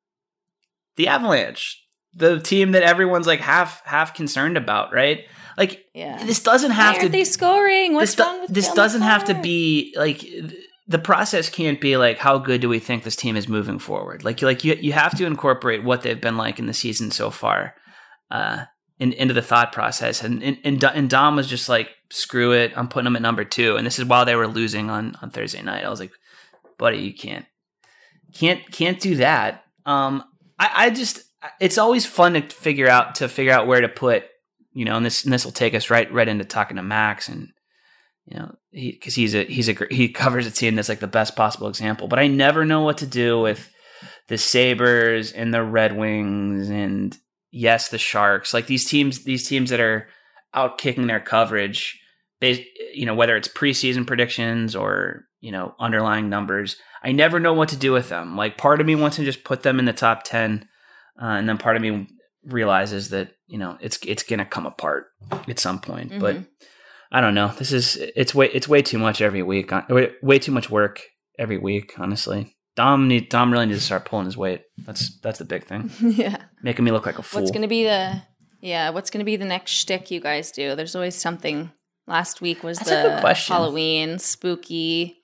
The Avalanche, the team that everyone's like half half concerned about, right? Like,
yeah.
this doesn't have
Why
to.
Aren't they scoring? What's
this
wrong with
this? Doesn't have to be like the process. Can't be like how good do we think this team is moving forward? Like, like you you have to incorporate what they've been like in the season so far, uh, in, into the thought process. And and and, and Dom was just like, screw it, I'm putting them at number two. And this is while they were losing on, on Thursday night. I was like, buddy, you can't, can't, can't do that. Um, I, I just, it's always fun to figure out, to figure out where to put, you know, and this, and this will take us right, right into talking to Max and, you know, he, cause he's a, he's a, he covers a team that's like the best possible example, but I never know what to do with the Sabres and the Red Wings and yes, the Sharks, like these teams, these teams that are out kicking their coverage, based, you know, whether it's preseason predictions or, you know, underlying numbers. I never know what to do with them. Like part of me wants to just put them in the top ten. Uh, and then part of me realizes that, you know, it's, it's going to come apart at some point, mm-hmm. but I don't know. This is, it's way, it's way too much every week. Way, way too much work every week. Honestly, Dom need, Dom really needs to start pulling his weight. That's, that's the big thing.
Yeah.
Making me look like a fool.
What's going to be the, yeah. What's going to be the next shtick you guys do? There's always something. Last week was That's the Halloween spooky.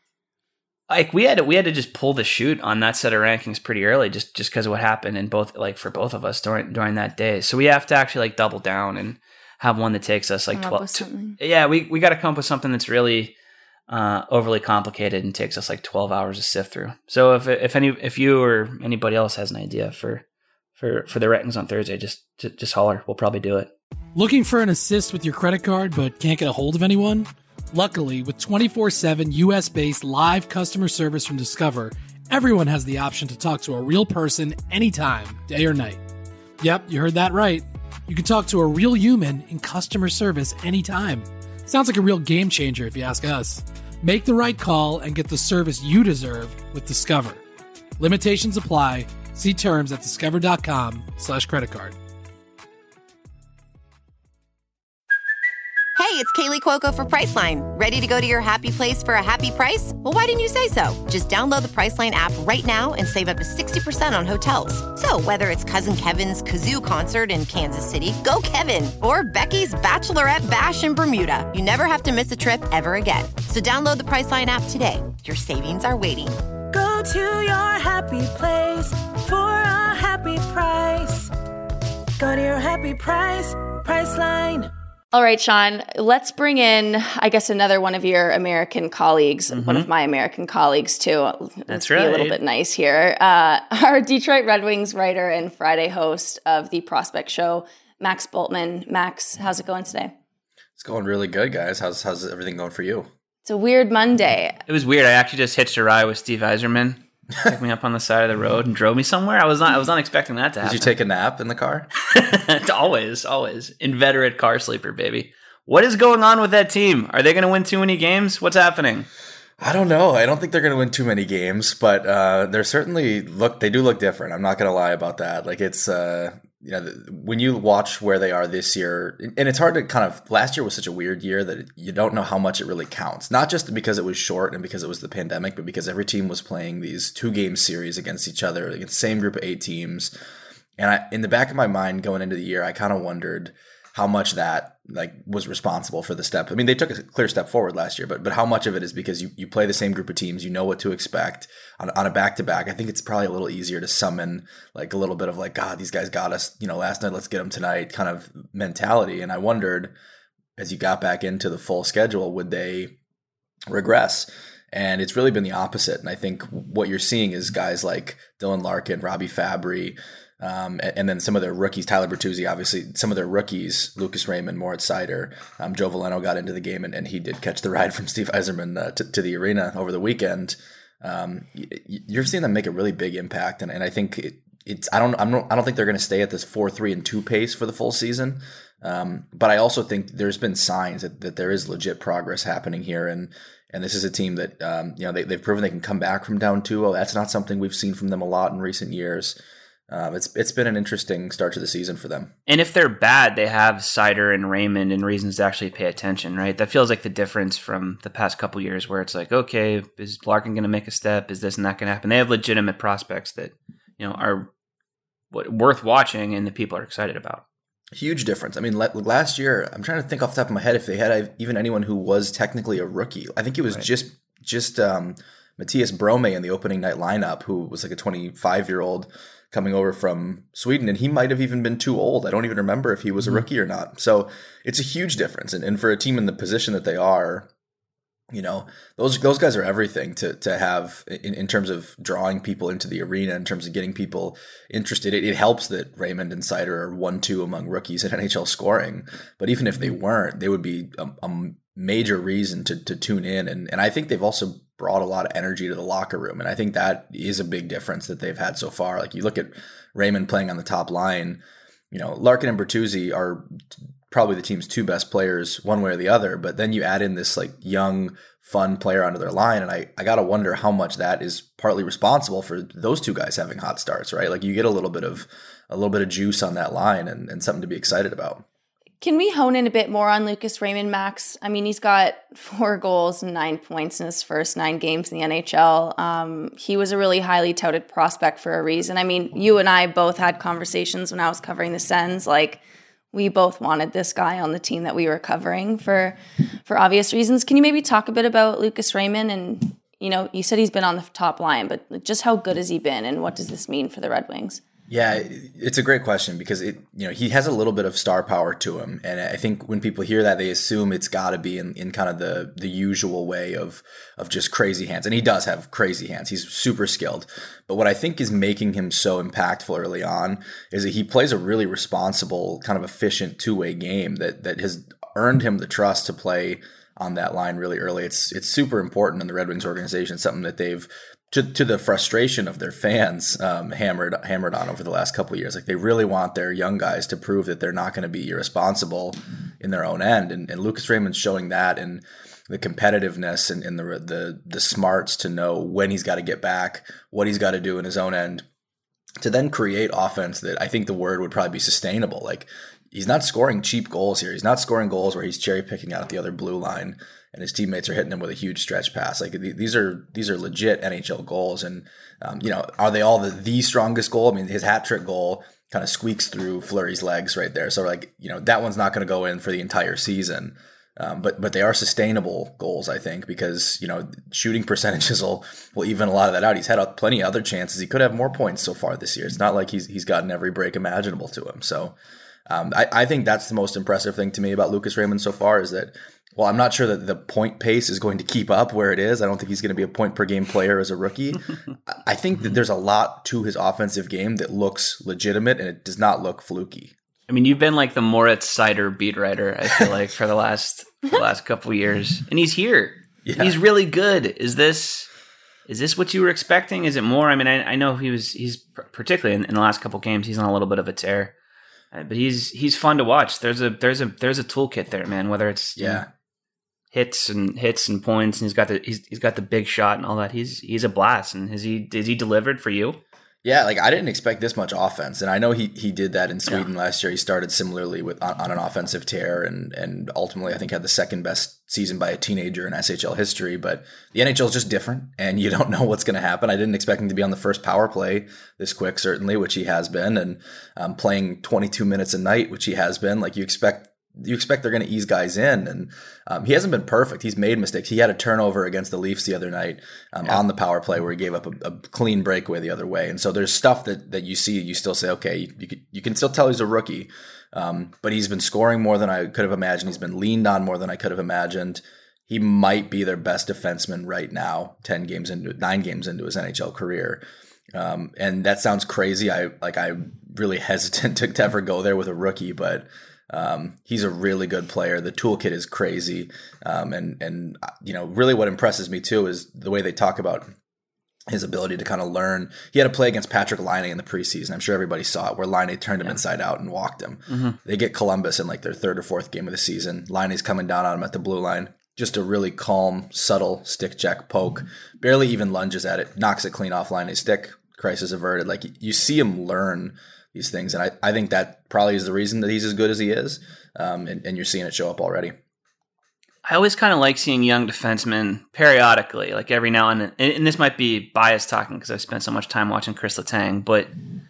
Like we had to, we had to just pull the chute on that set of rankings pretty early, just just because of what happened in both, like for both of us during during that day. So we have to actually like double down and have one that takes us like
come
twelve. T- yeah, we we got to come up with something that's really uh, overly complicated and takes us like twelve hours to sift through. So if if any if you or anybody else has an idea for for for the rankings on Thursday, just just, just holler. We'll probably do it.
Looking for an assist with your credit card but can't get a hold of anyone? Luckily, with twenty-four seven U S-based live customer service from Discover, everyone has the option to talk to a real person anytime, day or night. Yep, you heard that right. You can talk to a real human in customer service anytime. Sounds like a real game changer if you ask us. Make the right call and get the service you deserve with Discover. Limitations apply. See terms at discover.com slash credit card.
Hey, it's Kaylee Cuoco for Priceline. Ready to go to your happy place for a happy price? Well, why didn't you say so? Just download the Priceline app right now and save up to sixty percent on hotels. So whether it's Cousin Kevin's Kazoo Concert in Kansas City, go Kevin, or Becky's Bachelorette Bash in Bermuda, you never have to miss a trip ever again. So download the Priceline app today. Your savings are waiting.
Go to your happy place for a happy price. Go to your happy price, Priceline.
All right, Sean, let's bring in, I guess, another one of your American colleagues, mm-hmm. one of my American colleagues, too. Let's
That's
be
right.
a little bit nice here. Uh, our Detroit Red Wings writer and Friday host of the Prospect Show, Max Bultman. Max, how's it going today?
It's going really good, guys. How's how's everything going for you?
It's a weird Monday.
It was weird. I actually just hitched a ride with Steve Yzerman. Picked me up on the side of the road and drove me somewhere. I was not I was not expecting that to happen.
Did you take a nap in the car?
always, always. Inveterate car sleeper, baby. What is going on with that team? Are they going to win too many games? What's happening?
I don't know. I don't think they're going to win too many games, but uh, they're certainly look. They do look different. I'm not going to lie about that. Like it's, uh, you know, when you watch where they are this year, and it's hard to kind of. Last year was such a weird year that you don't know how much it really counts. Not just because it was short and because it was the pandemic, but because every team was playing these two game series against each other, against the same group of eight teams. And I, in the back of my mind, going into the year, I kind of wondered how much that like was responsible for the step. I mean, they took a clear step forward last year, but but how much of it is because you, you play the same group of teams, you know what to expect on, on a back-to-back. I think it's probably a little easier to summon like a little bit of like, God, these guys got us, you know, last night, let's get them tonight kind of mentality. And I wondered, as you got back into the full schedule, would they regress? And it's really been the opposite. And I think what you're seeing is guys like Dylan Larkin, Robbie Fabry, Um, and, and then some of their rookies, Tyler Bertuzzi, obviously, some of their rookies, Lucas Raymond, Moritz Seider, um, Joe Veleno got into the game, and, and he did catch the ride from Steve Yzerman uh, to, to the arena over the weekend. Um, you're seeing them make a really big impact, and, and I think it, it's I don't I'm not, I don't think they're going to stay at this four three and two pace for the full season. Um, but I also think there's been signs that, that there is legit progress happening here, and and this is a team that um, you know they, they've proven they can come back from down two oh. That's not something we've seen from them a lot in recent years. Um, it's it's been an interesting start to the season for them.
And if they're bad, they have Seider and Raymond and reasons to actually pay attention, right? That feels like the difference from the past couple years where it's like, okay, is Larkin going to make a step? Is this and that going to happen? They have legitimate prospects that, you know, are what, worth watching and that people are excited about.
Huge difference. I mean, last year, I'm trying to think off the top of my head if they had even anyone who was technically a rookie. I think it was right. just just um, Matthias Brome in the opening night lineup, who was like a twenty-five-year-old coming over from Sweden, and he might have even been too old. I don't even remember if he was a rookie or not. So it's a huge difference. And, and for a team in the position that they are, you know, those those guys are everything to to have in, in terms of drawing people into the arena, in terms of getting people interested. It, it helps that Raymond and Seider are one two among rookies in N H L scoring. But even if they weren't, they would be a, a major reason to to tune in. And, and I think they've also brought a lot of energy to the locker room. And I think that is a big difference that they've had so far. Like you look at Raymond playing on the top line, you know, Larkin and Bertuzzi are probably the team's two best players one way or the other. But then you add in this like young, fun player onto their line. And I, I got to wonder how much that is partly responsible for those two guys having hot starts, right? Like you get a little bit of a little bit of juice on that line and, and something to be excited about.
Can we hone in a bit more on Lucas Raymond, Max? I mean, he's got four goals and nine points in his first nine games in the N H L. Um, he was a really highly touted prospect for a reason. I mean, you and I both had conversations when I was covering the Sens. Like, we both wanted this guy on the team that we were covering for for obvious reasons. Can you maybe talk a bit about Lucas Raymond? And, you know, you said he's been on the top line, but just how good has he been, and what does this mean for the Red Wings?
Yeah, it's a great question because it, you know, he has a little bit of star power to him, and I think when people hear that, they assume it's got to be in, in kind of the the usual way of of just crazy hands, and he does have crazy hands. He's super skilled, but what I think is making him so impactful early on is that he plays a really responsible, kind of efficient two way game that that has earned him the trust to play on that line really early. It's it's super important in the Red Wings organization, something that they've To, to the frustration of their fans, um, hammered hammered on over the last couple of years. Like they really want their young guys to prove that they're not going to be irresponsible in their own end. And, and Lucas Raymond's showing that. And the competitiveness and, and the, the the smarts to know when he's got to get back, what he's got to do in his own end, to then create offense that I think the word would probably be sustainable. Like, he's not scoring cheap goals here. He's not scoring goals where he's cherry picking out the other blue line and his teammates are hitting him with a huge stretch pass. Like, these are these are legit N H L goals. And, um, you know, are they all the, the strongest goal? I mean, his hat trick goal kind of squeaks through Fleury's legs right there. So, like, you know, that one's not going to go in for the entire season. Um, but but they are sustainable goals, I think, because, you know, shooting percentages will, will even a lot of that out. He's had plenty of other chances. He could have more points so far this year. It's not like he's he's gotten every break imaginable to him. So um, I, I think that's the most impressive thing to me about Lucas Raymond so far is that, well, I'm not sure that the point pace is going to keep up where it is. I don't think he's going to be a point per game player as a rookie. I think that there's a lot to his offensive game that looks legitimate and it does not look fluky.
I mean, you've been like the Moritz Seider beat writer, I feel like, for the last the last couple of years, and he's here. Yeah. He's really good. Is this is this what you were expecting? Is it more? I mean, I, I know he was. He's particularly in, in the last couple of games, he's on a little bit of a tear, uh, but he's he's fun to watch. There's a there's a there's a toolkit there, man. Whether it's
yeah.
you know, hits and hits and points, and he's got the he's he's got the big shot and all that. He's he's a blast. And has he is he delivered for you?
Yeah, like I didn't expect this much offense, and I know he he did that in Sweden yeah. last year. He started similarly with on, on an offensive tear, and and ultimately I think had the second best season by a teenager in S H L history. But the N H L is just different, and you don't know what's going to happen. I didn't expect him to be on the first power play this quick, certainly, which he has been, and um, playing twenty-two minutes a night, which he has been. Like you expect. You expect they're going to ease guys in, and um, he hasn't been perfect. He's made mistakes. He had a turnover against the Leafs the other night um, yeah. on the power play where he gave up a, a clean breakaway the other way. And so there's stuff that that you see, you still say, okay, you, you, can, you can still tell he's a rookie, um, but he's been scoring more than I could have imagined. He's been leaned on more than I could have imagined. He might be their best defenseman right now, ten games into nine games into his N H L career. Um, and that sounds crazy. I like I'm really hesitant to, to ever go there with a rookie, but Um, he's a really good player. The toolkit is crazy. Um, and, and, you know, really what impresses me too is the way they talk about his ability to kind of learn. He had a play against Patrick Laine in the preseason. I'm sure everybody saw it where Laine turned him yeah. inside out and walked him. Mm-hmm. They get Columbus in like their third or fourth game of the season. Laine's coming down on him at the blue line. Just a really calm, subtle stick check poke. Mm-hmm. Barely even lunges at it. Knocks it clean off Laine's stick. Crisis averted. Like you see him learn these things. And I, I think that probably is the reason that he's as good as he is. Um, and, and you're seeing it show up already.
I always kind of like seeing young defensemen periodically, like every now and then. And this might be biased talking because I've spent so much time watching Chris Letang, but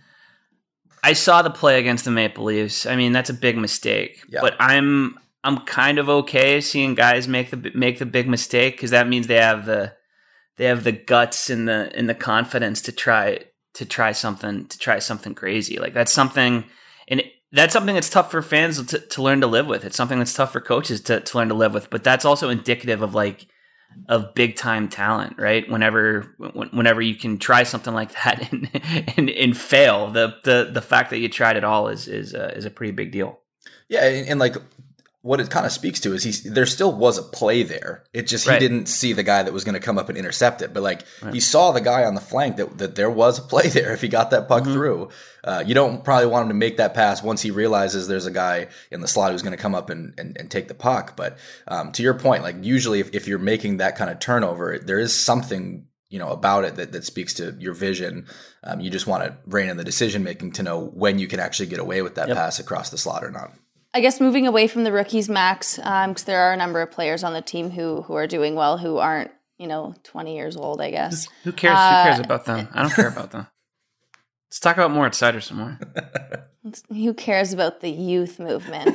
I saw the play against the Maple Leafs. I mean, that's a big mistake, yeah. but I'm, I'm kind of okay seeing guys make the, make the big mistake because that means they have the, they have the guts and the, and the confidence to try to try something, to try something crazy. Like that's something, and it, that's something that's tough for fans to, to learn to live with. It's something that's tough for coaches to, to learn to live with, but that's also indicative of like, of big time talent, right? Whenever, whenever you can try something like that and, and, and fail, the, the, the fact that you tried it all is, is a, is a pretty big deal.
Yeah. And, and like, what it kind of speaks to is he there still was a play there. It just, right. he didn't see the guy that was going to come up and intercept it. But like right. he saw the guy on the flank that, that there was a play there if he got that puck mm-hmm. through. Uh, you don't probably want him to make that pass once he realizes there's a guy in the slot who's going to come up and, and, and take the puck. But um, to your point, like usually if, if you're making that kind of turnover, there is something, you know, about it that, that speaks to your vision. Um, you just want to rein in the decision making to know when you can actually get away with that yep. pass across the slot or not.
I guess moving away from the rookies, Max, because um, there are a number of players on the team who who are doing well, who aren't, you know, twenty years old, I guess.
Who cares? Uh, who cares about them? I don't care about them. Let's talk about Moritz Seider some more.
Who cares about the youth movement?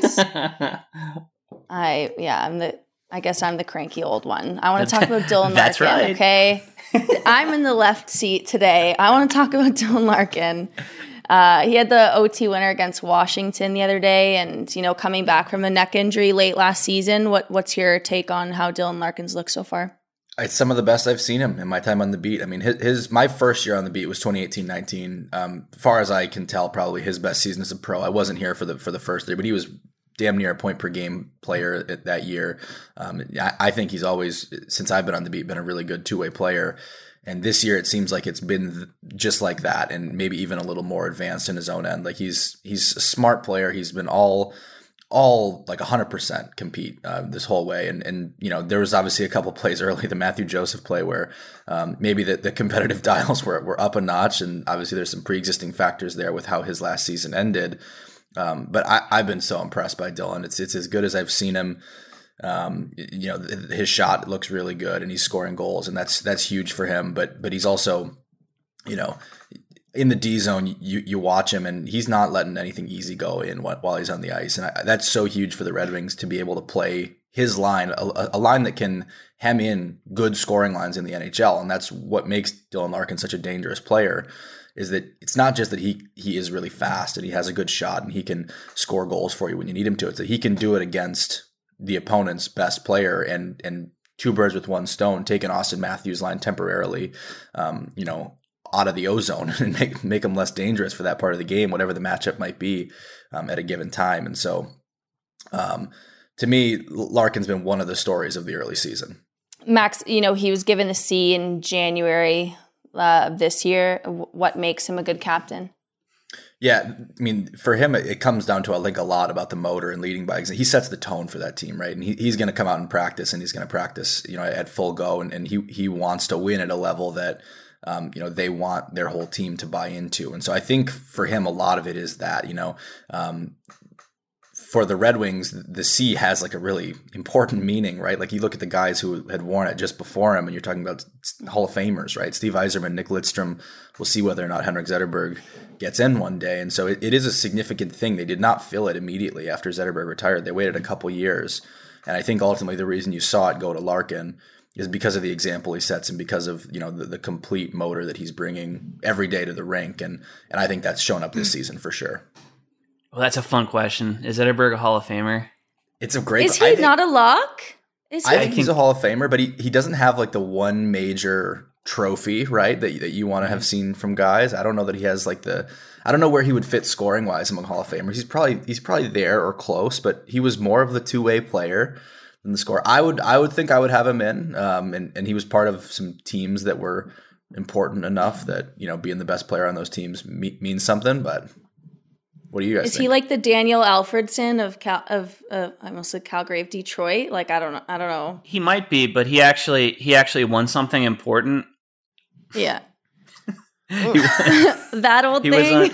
I, yeah, I'm the, I guess I'm the cranky old one. I want to talk about Dylan
That's
Larkin,
right.
okay? I'm in the left seat today. I want to talk about Dylan Larkin. Uh, he had the O T winner against Washington the other day, and you know, coming back from a neck injury late last season. What what's your take on how Dylan Larkin's looked so far?
It's some of the best I've seen him in my time on the beat. I mean, his, his my first year on the beat was twenty eighteen nineteen. Um, as far as I can tell, probably his best season as a pro. I wasn't here for the for the first year, but he was damn near a point per game player that year. Um, I, I think he's always, since I've been on the beat, been a really good two way player. And this year, it seems like it's been just like that, and maybe even a little more advanced in his own end. Like he's he's a smart player. He's been all all like one hundred percent compete uh, this whole way. And, and, you know, there was obviously a couple plays early, the Matthew Joseph play where um, maybe the, the competitive dials were, were up a notch. And obviously there's some pre-existing factors there with how his last season ended. Um, but I, I've been so impressed by Dylan. It's, it's as good as I've seen him. Um, you know, his shot looks really good and he's scoring goals and that's, that's huge for him. But, but he's also, you know, in the D zone, you you watch him and he's not letting anything easy go in while he's on the ice. And I, that's so huge for the Red Wings to be able to play his line, a, a line that can hem in good scoring lines in the N H L. And that's what makes Dylan Larkin such a dangerous player, is that it's not just that he he is really fast and he has a good shot and he can score goals for you when you need him to. It's that he can do it against the opponent's best player and and two birds with one stone, take an Austin Matthews line temporarily, um, you know, out of the ozone and make make them less dangerous for that part of the game, whatever the matchup might be um, at a given time. And so, um, to me, Larkin's been one of the stories of the early season.
Max, you know, he was given the C in January uh, of this year. What makes him a good captain?
Yeah, I mean, for him, it comes down to, I think, a lot about the motor and leading by example. He sets the tone for that team, right? And he, he's going to come out and practice, and he's going to practice, you know, at full go, and, and he he wants to win at a level that Um, you know, they want their whole team to buy into. And so I think for him, a lot of it is that, you know, um, for the Red Wings, the C has like a really important meaning, right? Like you look at the guys who had worn it just before him and you're talking about Hall of Famers, right? Steve Yzerman, Nick Lidstrom. We'll see whether or not Henrik Zetterberg gets in one day. And so it, it is a significant thing. They did not fill it immediately after Zetterberg retired. They waited a couple years. And I think ultimately the reason you saw it go to Larkin is because of the example he sets and because of, you know, the, the complete motor that he's bringing every day to the rink. And and I think that's shown up this season for sure.
Well, that's a fun question. Is Zetterberg a Hall of Famer?
It's a great
Is he think, not a lock? Is he?
I think he's a Hall of Famer, but he, he doesn't have like the one major trophy, right, that, that you want to have seen from guys. I don't know that he has like the I don't know where he would fit scoring wise among Hall of Famers. He's probably he's probably there or close, but he was more of the two-way player than the scorer. I would I would think I would have him in, um, and and he was part of some teams that were important enough that, you know, being the best player on those teams me- means something. But what do you guys
Is
think?
he like the Daniel Alfredson of Cal- of uh, I almost said Calgary of Detroit? Like I don't know. I don't know.
He might be, but he actually he actually won something important.
Yeah. That old
he
thing.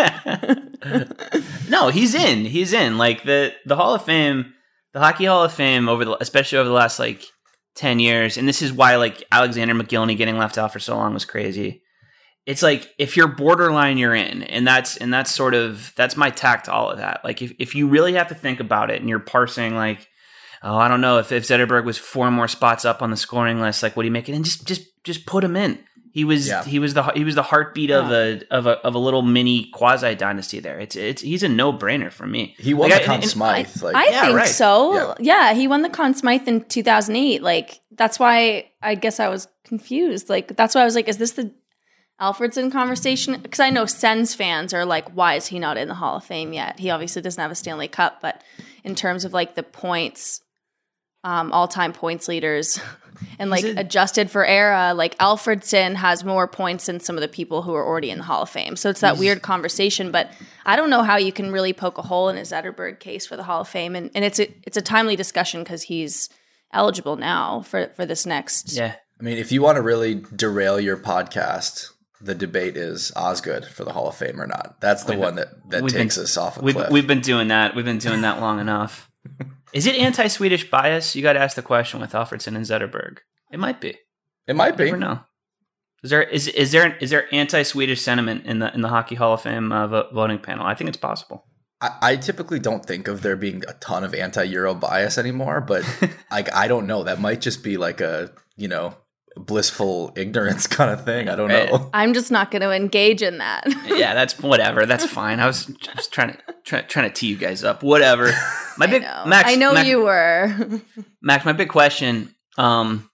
On- no, he's in. He's in. Like the the Hall of Fame, the Hockey Hall of Fame over the especially over the last like ten years, and this is why like Alexander McGillney getting left out for so long was crazy. It's like if you're borderline, you're in, and that's and that's sort of that's my tack to all of that. Like if, if you really have to think about it, and you're parsing like, oh, I don't know if, if Zetterberg was four more spots up on the scoring list, like what do you make it? And just just just put him in. He was yeah. he was the he was the heartbeat yeah. of a of a of a little mini quasi dynasty there. It's it's he's a no brainer for me.
He won
like,
the Conn
I,
Smythe.
I,
like,
I
yeah,
think
right.
so.
Yeah.
yeah, he won the Conn Smythe in two thousand eight. Like that's why I guess I was confused. Like that's why I was like, is this the Alfredson conversation? Because I know Sens fans are like, why is he not in the Hall of Fame yet? He obviously doesn't have a Stanley Cup, but in terms of like the points, um, all-time points leaders, and like it- adjusted for era, like Alfredson has more points than some of the people who are already in the Hall of Fame. So it's that weird conversation, but I don't know how you can really poke a hole in a Zetterberg case for the Hall of Fame, and, and it's a it's a timely discussion because he's eligible now for for this next.
Yeah,
I mean, if you want to really derail your podcast, the debate is Osgood for the Hall of Fame or not. That's the we've one that, that takes
been,
us off a
we've,
cliff.
We've been doing that. We've been doing that long enough. Is it anti-Swedish bias? You got to ask the question with Alfredson and Zetterberg. It might be.
It might be.
I never know. Is there is is there is there anti-Swedish sentiment in the in the Hockey Hall of Fame uh, vo- voting panel? I think it's possible.
I, I typically don't think of there being a ton of anti-Euro bias anymore, but like I don't know. That might just be like a, you know, blissful ignorance kind of thing. I don't know.
I'm just not going to engage in that.
Yeah, that's whatever. That's fine. I was just trying to try, trying to tee you guys up. Whatever. My big
I know,
Max.
I know
Max,
you were.
Max, my big question um,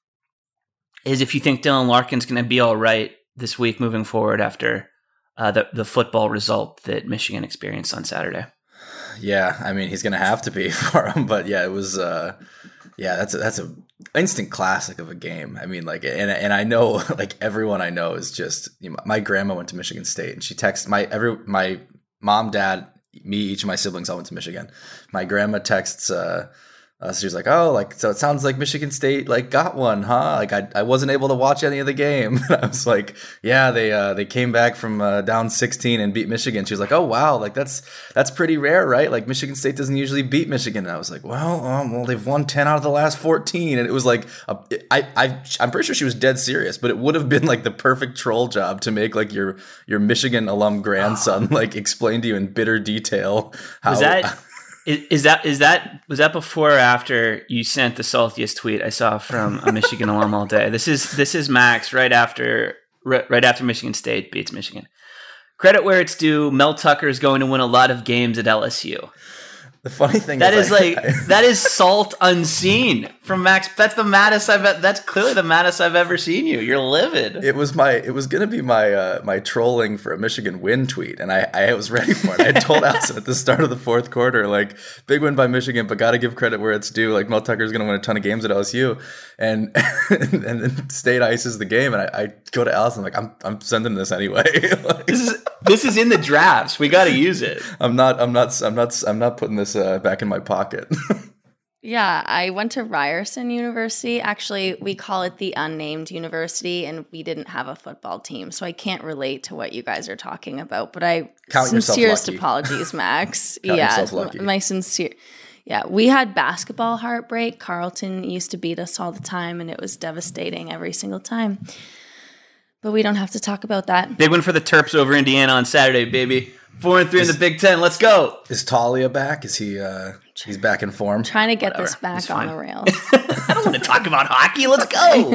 is if you think Dylan Larkin's going to be all right this week moving forward after uh, the the football result that Michigan experienced on Saturday.
Yeah, I mean he's going to have to be for him, but yeah, it was. Uh, yeah, that's a, that's a instant classic of a game. I mean, like, and and I know, like, everyone I know is just. You know, my grandma went to Michigan State, and she texted my every my mom, dad, me, each of my siblings all went to Michigan. My grandma texts, uh, Uh, so she was like, oh, like, so it sounds like Michigan State, like, got one, huh? Like, I I wasn't able to watch any of the game. And I was like, yeah, they uh, they came back from uh, down sixteen and beat Michigan. She was like, oh, wow, like, that's that's pretty rare, right? Like, Michigan State doesn't usually beat Michigan. And I was like, well, um, well, they've won ten out of the last fourteen. And it was like, a, I, I, I'm pretty sure she was dead serious, but it would have been, like, the perfect troll job to make, like, your, your Michigan alum grandson, like, explain to you in bitter detail how...
Was that... Is, is that is that was that before or after you sent the saltiest tweet I saw from a Michigan alum all day? This is this is Max right after right, right after Michigan State beats Michigan. Credit where it's due. Mel Tucker is going to win a lot of games at L S U.
The funny thing
that
is,
is
like,
like that is salt unseen from Max. That's the maddest I've. That's clearly the maddest I've ever seen you. You're livid.
It was my. It was gonna be my uh, my trolling for a Michigan win tweet, and I, I was ready for it. I told Allison at the start of the fourth quarter, like, big win by Michigan, but got to give credit where it's due. Like, Mel Tucker's gonna win a ton of games at L S U, and and, and then State ices the game, and I, I go to Allison like, I'm I'm sending this anyway. Like,
this is this is in the drafts. We got to use it.
I'm not. I'm not. I'm not. I'm not putting this uh, back in my pocket.
Yeah, I went to Ryerson University. Actually, we call it the unnamed university, and we didn't have a football team, so I can't relate to what you guys are talking about. But I
Count
sincerest
lucky.
apologies, Max.
Count
yeah,
yourself lucky.
my sincere. Yeah, we had basketball heartbreak. Carleton used to beat us all the time, and it was devastating every single time. But we don't have to talk about that.
Big win for the Terps over Indiana on Saturday, baby. Four and three is, in the Big Ten. Let's go.
Is Talia back? Is he? Uh, he's back in form.
I'm trying to get
Whatever.
this back on the rails.
I don't want to talk about hockey. Let's go.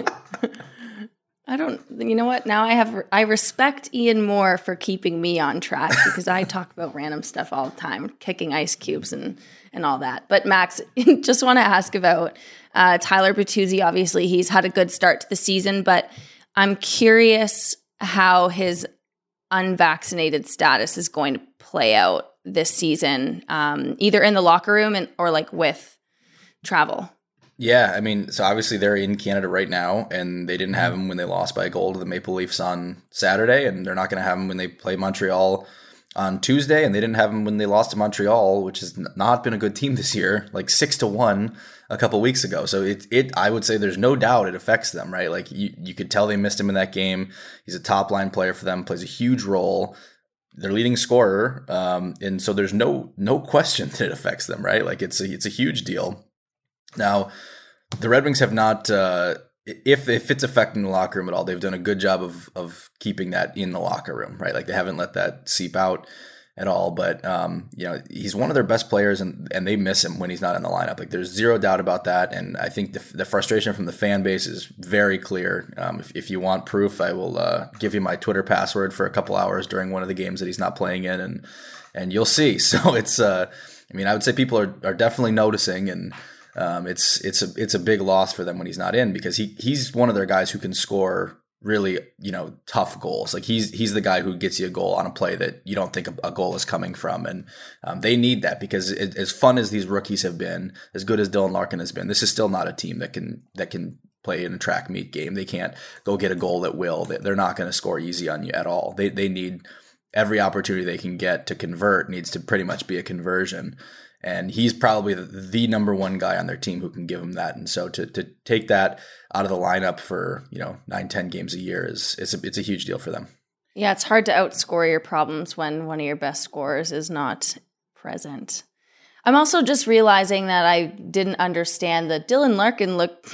I don't. You know what? Now I have. I respect Ian more for keeping me on track because I talk about random stuff all the time, kicking ice cubes and and all that. But Max, just want to ask about uh, Tyler Bertuzzi. Obviously, he's had a good start to the season, but I'm curious how his unvaccinated status is going to play out this season, um, either in the locker room and or like with travel.
Yeah, I mean, so obviously they're in Canada right now, and they didn't have him when they lost by a goal to the Maple Leafs on Saturday, and they're not going to have him when they play Montreal on Tuesday, and they didn't have him when they lost to Montreal, which has not been a good team this year, like six to one a couple weeks ago. So it, it, I would say there's no doubt it affects them, right? Like you, you could tell they missed him in that game. He's a top line player for them, plays a huge role. Their leading scorer, um, and so there's no no question that it affects them, right? Like it's a it's a huge deal. Now, the Red Wings have not, uh, if if it's affecting the locker room at all, they've done a good job of of keeping that in the locker room, right? Like they haven't let that seep out at all. But um, you know, he's one of their best players, and and they miss him when he's not in the lineup. Like there's zero doubt about that. And I think the, the frustration from the fan base is very clear. Um, if, if you want proof, I will uh, give you my Twitter password for a couple hours during one of the games that he's not playing in, and and you'll see. So it's, uh, I mean, I would say people are are definitely noticing, and um, it's it's a it's a big loss for them when he's not in, because he he's one of their guys who can score really, you know, tough goals. Like he's he's the guy who gets you a goal on a play that you don't think a, a goal is coming from, and um, they need that, because it, as fun as these rookies have been, as good as Dylan Larkin has been, this is still not a team that can that can play in a track meet game. They can't go get a goal that will. They're not going to score easy on you at all. They they need every opportunity they can get to convert. Needs to pretty much be a conversion. And he's probably the, the number one guy on their team who can give them that. And so to to take that out of the lineup for, you know, nine, ten games a year is it's a, it's a huge deal for them.
Yeah, it's hard to outscore your problems when one of your best scorers is not present. I'm also just realizing that I didn't understand that Dylan Larkin looked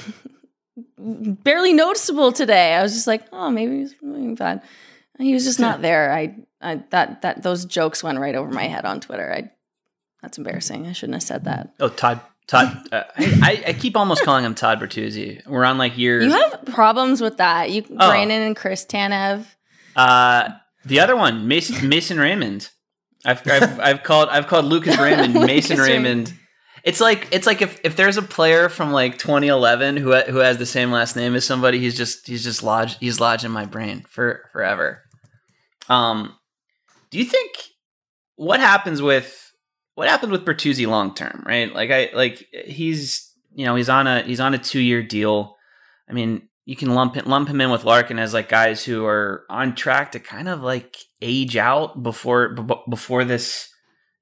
barely noticeable today. I was just like, oh, maybe he's doing bad. He was just not there. I, I that that those jokes went right over my head on Twitter. I That's embarrassing. I shouldn't have said that.
Oh, Todd. Todd. Uh, I, I keep almost calling him Todd Bertuzzi. We're on like year.
You have problems with that. You,
oh.
Brandon and Chris Tanev.
Uh, the other one, Mason Mason Raymond. I've I've, I've called I've called Lucas Raymond Mason Raymond. Raymond. It's like it's like if, if there's a player from like twenty eleven who who has the same last name as somebody, he's just he's just lodged he's lodged in my brain for forever. Um, do you think what happens with What happened with Bertuzzi long term, right? Like I like he's you know he's on a he's on a two year deal. I mean, you can lump it, lump him in with Larkin as like guys who are on track to kind of like age out before b- before this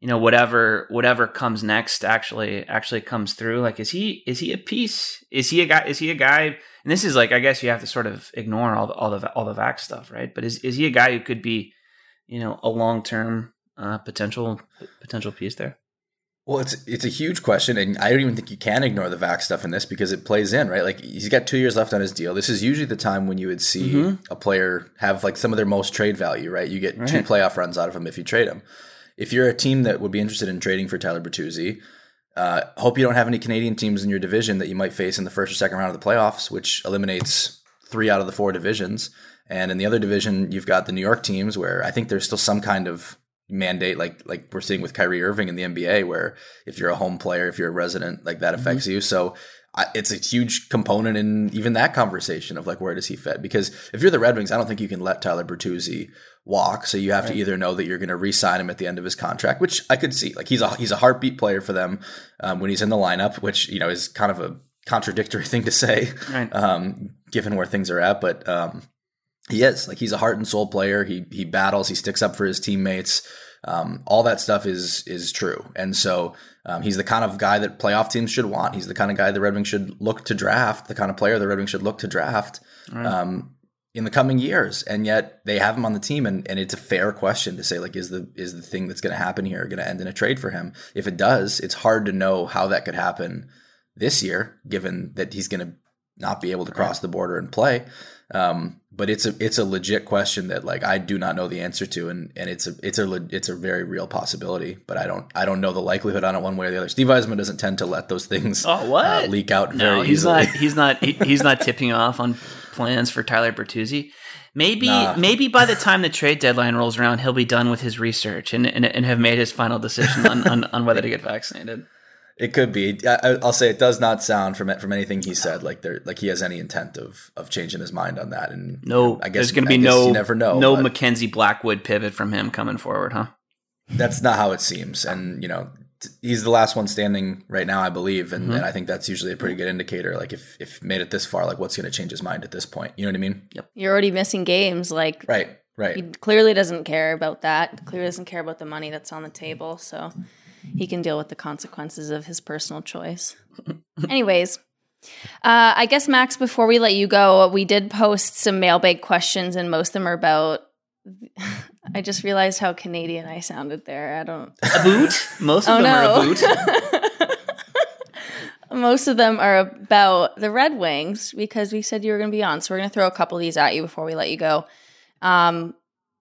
you know, whatever whatever comes next actually actually comes through. Like, is he is he a piece? Is he a guy? Is he a guy? And this is like, I guess you have to sort of ignore all the all the all the Vax stuff, right? But is is he a guy who could be, you know, a long term uh, potential potential piece there?
Well, it's it's a huge question, and I don't even think you can ignore the Vax stuff in this because it plays in, right? Like, he's got two years left on his deal. This is usually the time when you would see mm-hmm. a player have like some of their most trade value, right? You get right. two playoff runs out of him if you trade him. If you're a team that would be interested in trading for Tyler Bertuzzi, uh, hope you don't have any Canadian teams in your division that you might face in the first or second round of the playoffs, which eliminates three out of the four divisions. And in the other division, you've got the New York teams where I think there's still some kind of mandate, like like we're seeing with Kyrie Irving in the N B A, where if you're a home player, if you're a resident, like that affects mm-hmm. you. So I, it's a huge component in even that conversation of like, where does he fit? Because if you're the Red Wings, I don't think you can let Tyler Bertuzzi walk. So you have right. to either know that you're going to re-sign him at the end of his contract, which I could see. Like, he's a he's a heartbeat player for them um, when he's in the lineup, which, you know, is kind of a contradictory thing to say, right. um, given where things are at. But um, he is like, he's a heart and soul player. He he battles. He sticks up for his teammates. Um, all that stuff is is true. And so um, he's the kind of guy that playoff teams should want. He's the kind of guy the Red Wings should look to draft, the kind of player the Red Wings should look to draft right. um, in the coming years. And yet they have him on the team. And, and it's a fair question to say, like, is the is the thing that's going to happen here going to end in a trade for him? If it does, it's hard to know how that could happen this year, given that he's going to not be able to cross right. the border and play. Um, but it's a it's a legit question that, like, I do not know the answer to, and, and it's a it's a it's a very real possibility. But I don't I don't know the likelihood on it one way or the other. Steve Yzerman doesn't tend to let those things
oh, what?
Uh, leak out
no,
very
he's
easily.
Not, he's not he, he's not tipping off on plans for Tyler Bertuzzi. Maybe nah. maybe by the time the trade deadline rolls around, he'll be done with his research and and, and have made his final decision on, on, on whether to get vaccinated.
It could be. I, I'll say it does not sound from from anything he said like there like he has any intent of of changing his mind on that. And
no,
you know, I guess
there's going to be
I
no
you never know,
no Mackenzie Blackwood pivot from him coming forward, huh?
That's not how it seems. And you know, t- he's the last one standing right now, I believe, and, mm-hmm. and I think that's usually a pretty good indicator. Like if if made it this far, like what's going to change his mind at this point? You know what I mean?
Yep.
You're already missing games, like
right, right.
He clearly doesn't care about that. Clearly doesn't care about the money that's on the table. So. He can deal with the consequences of his personal choice. Anyways, uh, I guess, Max, before we let you go, we did post some mailbag questions, and most of them are about – I just realized how Canadian I sounded there. I don't –
A boot? Most of
oh,
them
no.
are a boot.
Most of them are about the Red Wings because we said you were going to be on. So we're going to throw a couple of these at you before we let you go. Um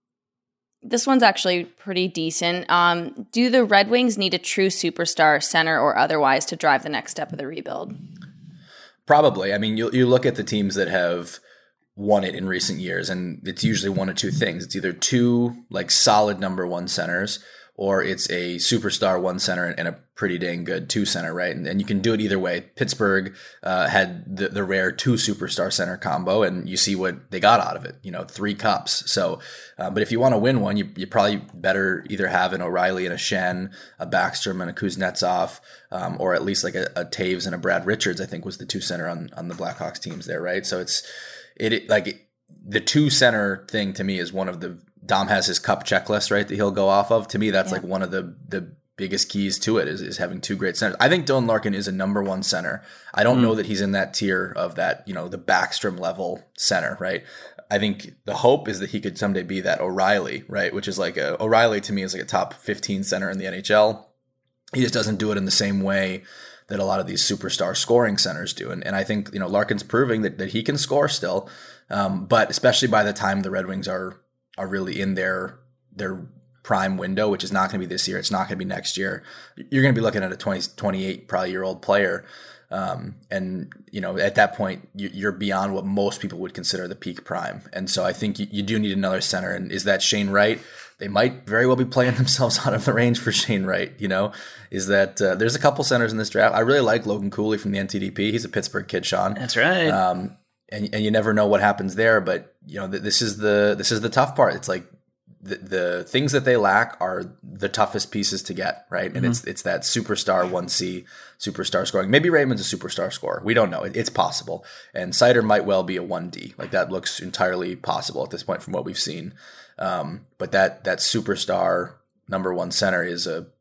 This one's actually pretty decent. Um, do the Red Wings need a true superstar, center or otherwise, to drive the next step of the rebuild?
Probably. I mean, you you look at the teams that have won it in recent years, and it's usually one of two things. It's either two like solid number one centers, or it's a superstar one center and a pretty dang good two center, right? And, and you can do it either way. Pittsburgh uh, had the, the rare two superstar center combo, and you see what they got out of it, you know, three cups. So, uh, but if you want to win one, you, you probably better either have an O'Reilly and a Schenn, a Backstrom and a Kuznetsov, um, or at least like a, a Taves and a Brad Richards, I think was the two center on, on the Blackhawks teams there, right? So it's, it, it like it, the two center thing to me is one of the, Dom has his cup checklist, right, that he'll go off of. To me, that's yeah. like one of the the biggest keys to it is, is having two great centers. I think Dylan Larkin is a number one center. I don't mm. know that he's in that tier of that, you know, the Backstrom level center, right? I think the hope is that he could someday be that O'Reilly, right? Which is like a, O'Reilly to me is like a top fifteen center in the N H L. He just doesn't do it in the same way that a lot of these superstar scoring centers do. And, and I think, you know, Larkin's proving that, that he can score still, um, but especially by the time the Red Wings are are really in their their prime window, which is not going to be this year. It's not going to be next year. You're going to be looking at a twenty, twenty-eight probably year old player. Um, and, you know, at that point, you're beyond what most people would consider the peak prime. And so I think you, you do need another center. And is that Shane Wright? They might very well be playing themselves out of the range for Shane Wright. You know, is that uh, there's a couple centers in this draft. I really like Logan Cooley from the N T D P. He's a Pittsburgh kid, Sean.
That's right.
Um, and and you never know what happens there. But you know, th- this is the this is the tough part. It's like the, the things that they lack are the toughest pieces to get, right? And mm-hmm. it's it's that superstar one C, superstar scoring. Maybe Raymond's a superstar scorer. We don't know. It, it's possible. And Seider might well be a one D. Like that looks entirely possible at this point from what we've seen. Um, but that that superstar number one center is a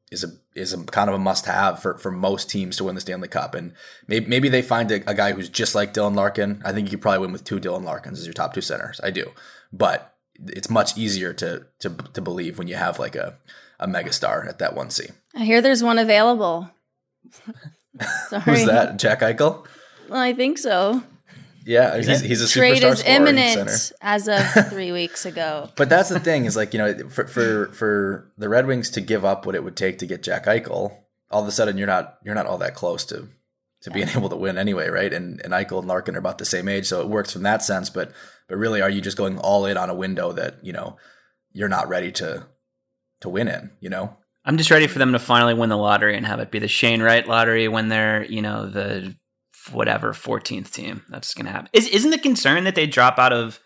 is a is a kind of a must have for, for most teams to win the Stanley Cup. And maybe maybe they find a, a guy who's just like Dylan Larkin. I think you could probably win with two Dylan Larkins as your top two centers. I do, but it's much easier to to to believe when you have like a a megastar at that one C.
I hear there's one available. Sorry.
Who's that? Jack Eichel?
Well, I think so.
Yeah, he's, he's a superstar
Trade is
scoring
imminent
center.
as of three weeks ago.
But that's the thing is like, you know, for, for for the Red Wings to give up what it would take to get Jack Eichel, all of a sudden you're not you're not all that close to to yeah. being able to win anyway, right? And and Eichel and Larkin are about the same age, so it works from that sense. But but really, are you just going all in on a window that, you know, you're not ready to to win in, you know?
I'm just ready for them to finally win the lottery and have it be the Shane Wright lottery when they're, you know, the whatever fourteenth team. That's going to happen. Is, isn't the concern that they drop out of?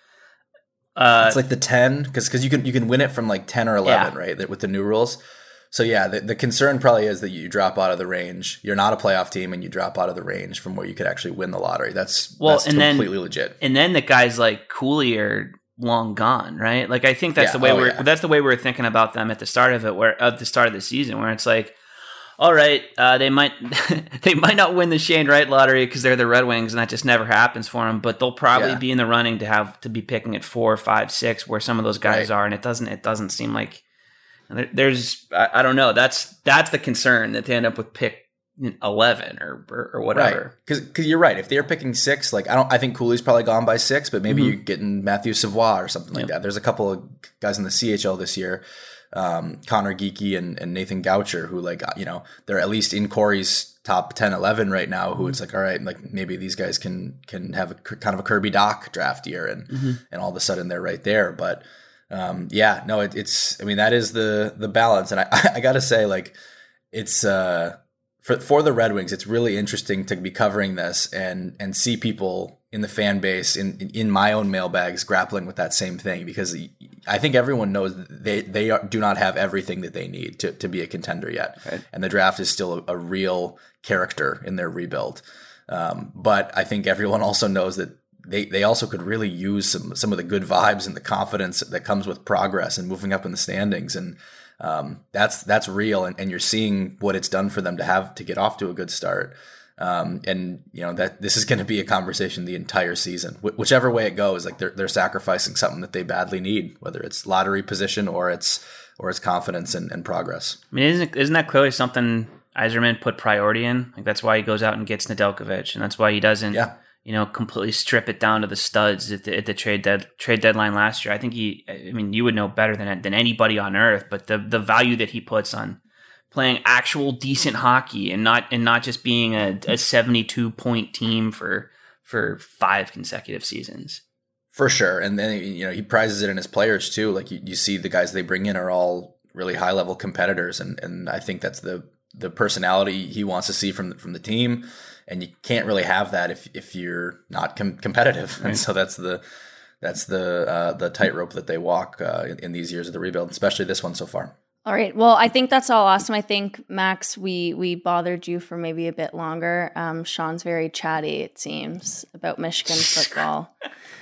Uh,
it's like the ten because because you can you can win it from like ten or eleven,
yeah.
right? With the new rules. So yeah, the, the concern probably is that you drop out of the range. You're not a playoff team, and you drop out of the range from where you could actually win the lottery. That's
well,
that's
and
completely
then,
legit.
And then the guys like Cooley are long gone, right? Like I think that's
yeah.
the way
oh,
we're
yeah.
that's the way we were thinking about them at the start of it, where at the start of the season, where it's like, all right, uh, they might they might not win the Shane Wright lottery because they're the Red Wings, and that just never happens for them. But they'll probably
yeah.
be in the running to have to be picking at four, five, six, where some of those guys
right.
are, and it doesn't it doesn't seem like there, there's I, I don't know. That's that's the concern that they end up with pick eleven or or, or whatever.
Because right. because you're right. If they're picking six, like I don't, I think Cooley's probably gone by six, but maybe mm-hmm. you're getting Matthew Savoie or something like
yep.
that. There's a couple of guys in the C H L this year. Um, Connor Geeky and, and Nathan Goucher, who like, you know, they're at least in Corey's top ten, eleven right now, who it's like, all right, like maybe these guys can, can have a kind of a Kirby Doc draft year and, mm-hmm. and all of a sudden they're right there. But, um, yeah, no, it, it's, I mean, that is the, the balance. And I, I gotta say, like, it's, uh, for, for the Red Wings, it's really interesting to be covering this and, and see people in the fan base, in, in my own mailbags, grappling with that same thing, because I think everyone knows they, they are, do not have everything that they need to, to be a contender yet. Right. And the draft is still a, a real character in their rebuild. Um, but I think everyone also knows that they, they also could really use some, some of the good vibes and the confidence that comes with progress and moving up in the standings. And um, that's, that's real. And, and you're seeing what it's done for them to have, to get off to a good start. Um, and you know, that this is going to be a conversation the entire season, Wh- whichever way it goes. Like they're, they're sacrificing something that they badly need, whether it's lottery position or it's, or it's confidence and, and progress.
I mean, isn't, isn't that clearly something Yzerman put priority in? Like that's why he goes out and gets Nedeljkovic, and that's why he doesn't,
yeah.
you know, completely strip it down to the studs at the, at the trade dead, trade deadline last year. I think he, I mean, you would know better than than anybody on earth, but the the value that he puts on playing actual decent hockey and not and not just being a, a seventy-two point team for for five consecutive seasons.
For sure. And then, you know, he prizes it in his players too. Like you, you see the guys they bring in are all really high level competitors. And, and I think that's the, the personality he wants to see from, from the team. And you can't really have that if, if you're not com- competitive. Right. And so that's the, that's the, uh, the tightrope that they walk uh, in, in these years of the rebuild, especially this one so far.
All right. Well, I think that's all awesome. I think, Max, we we bothered you for maybe a bit longer. Um, Sean's very chatty, it seems, about Michigan football.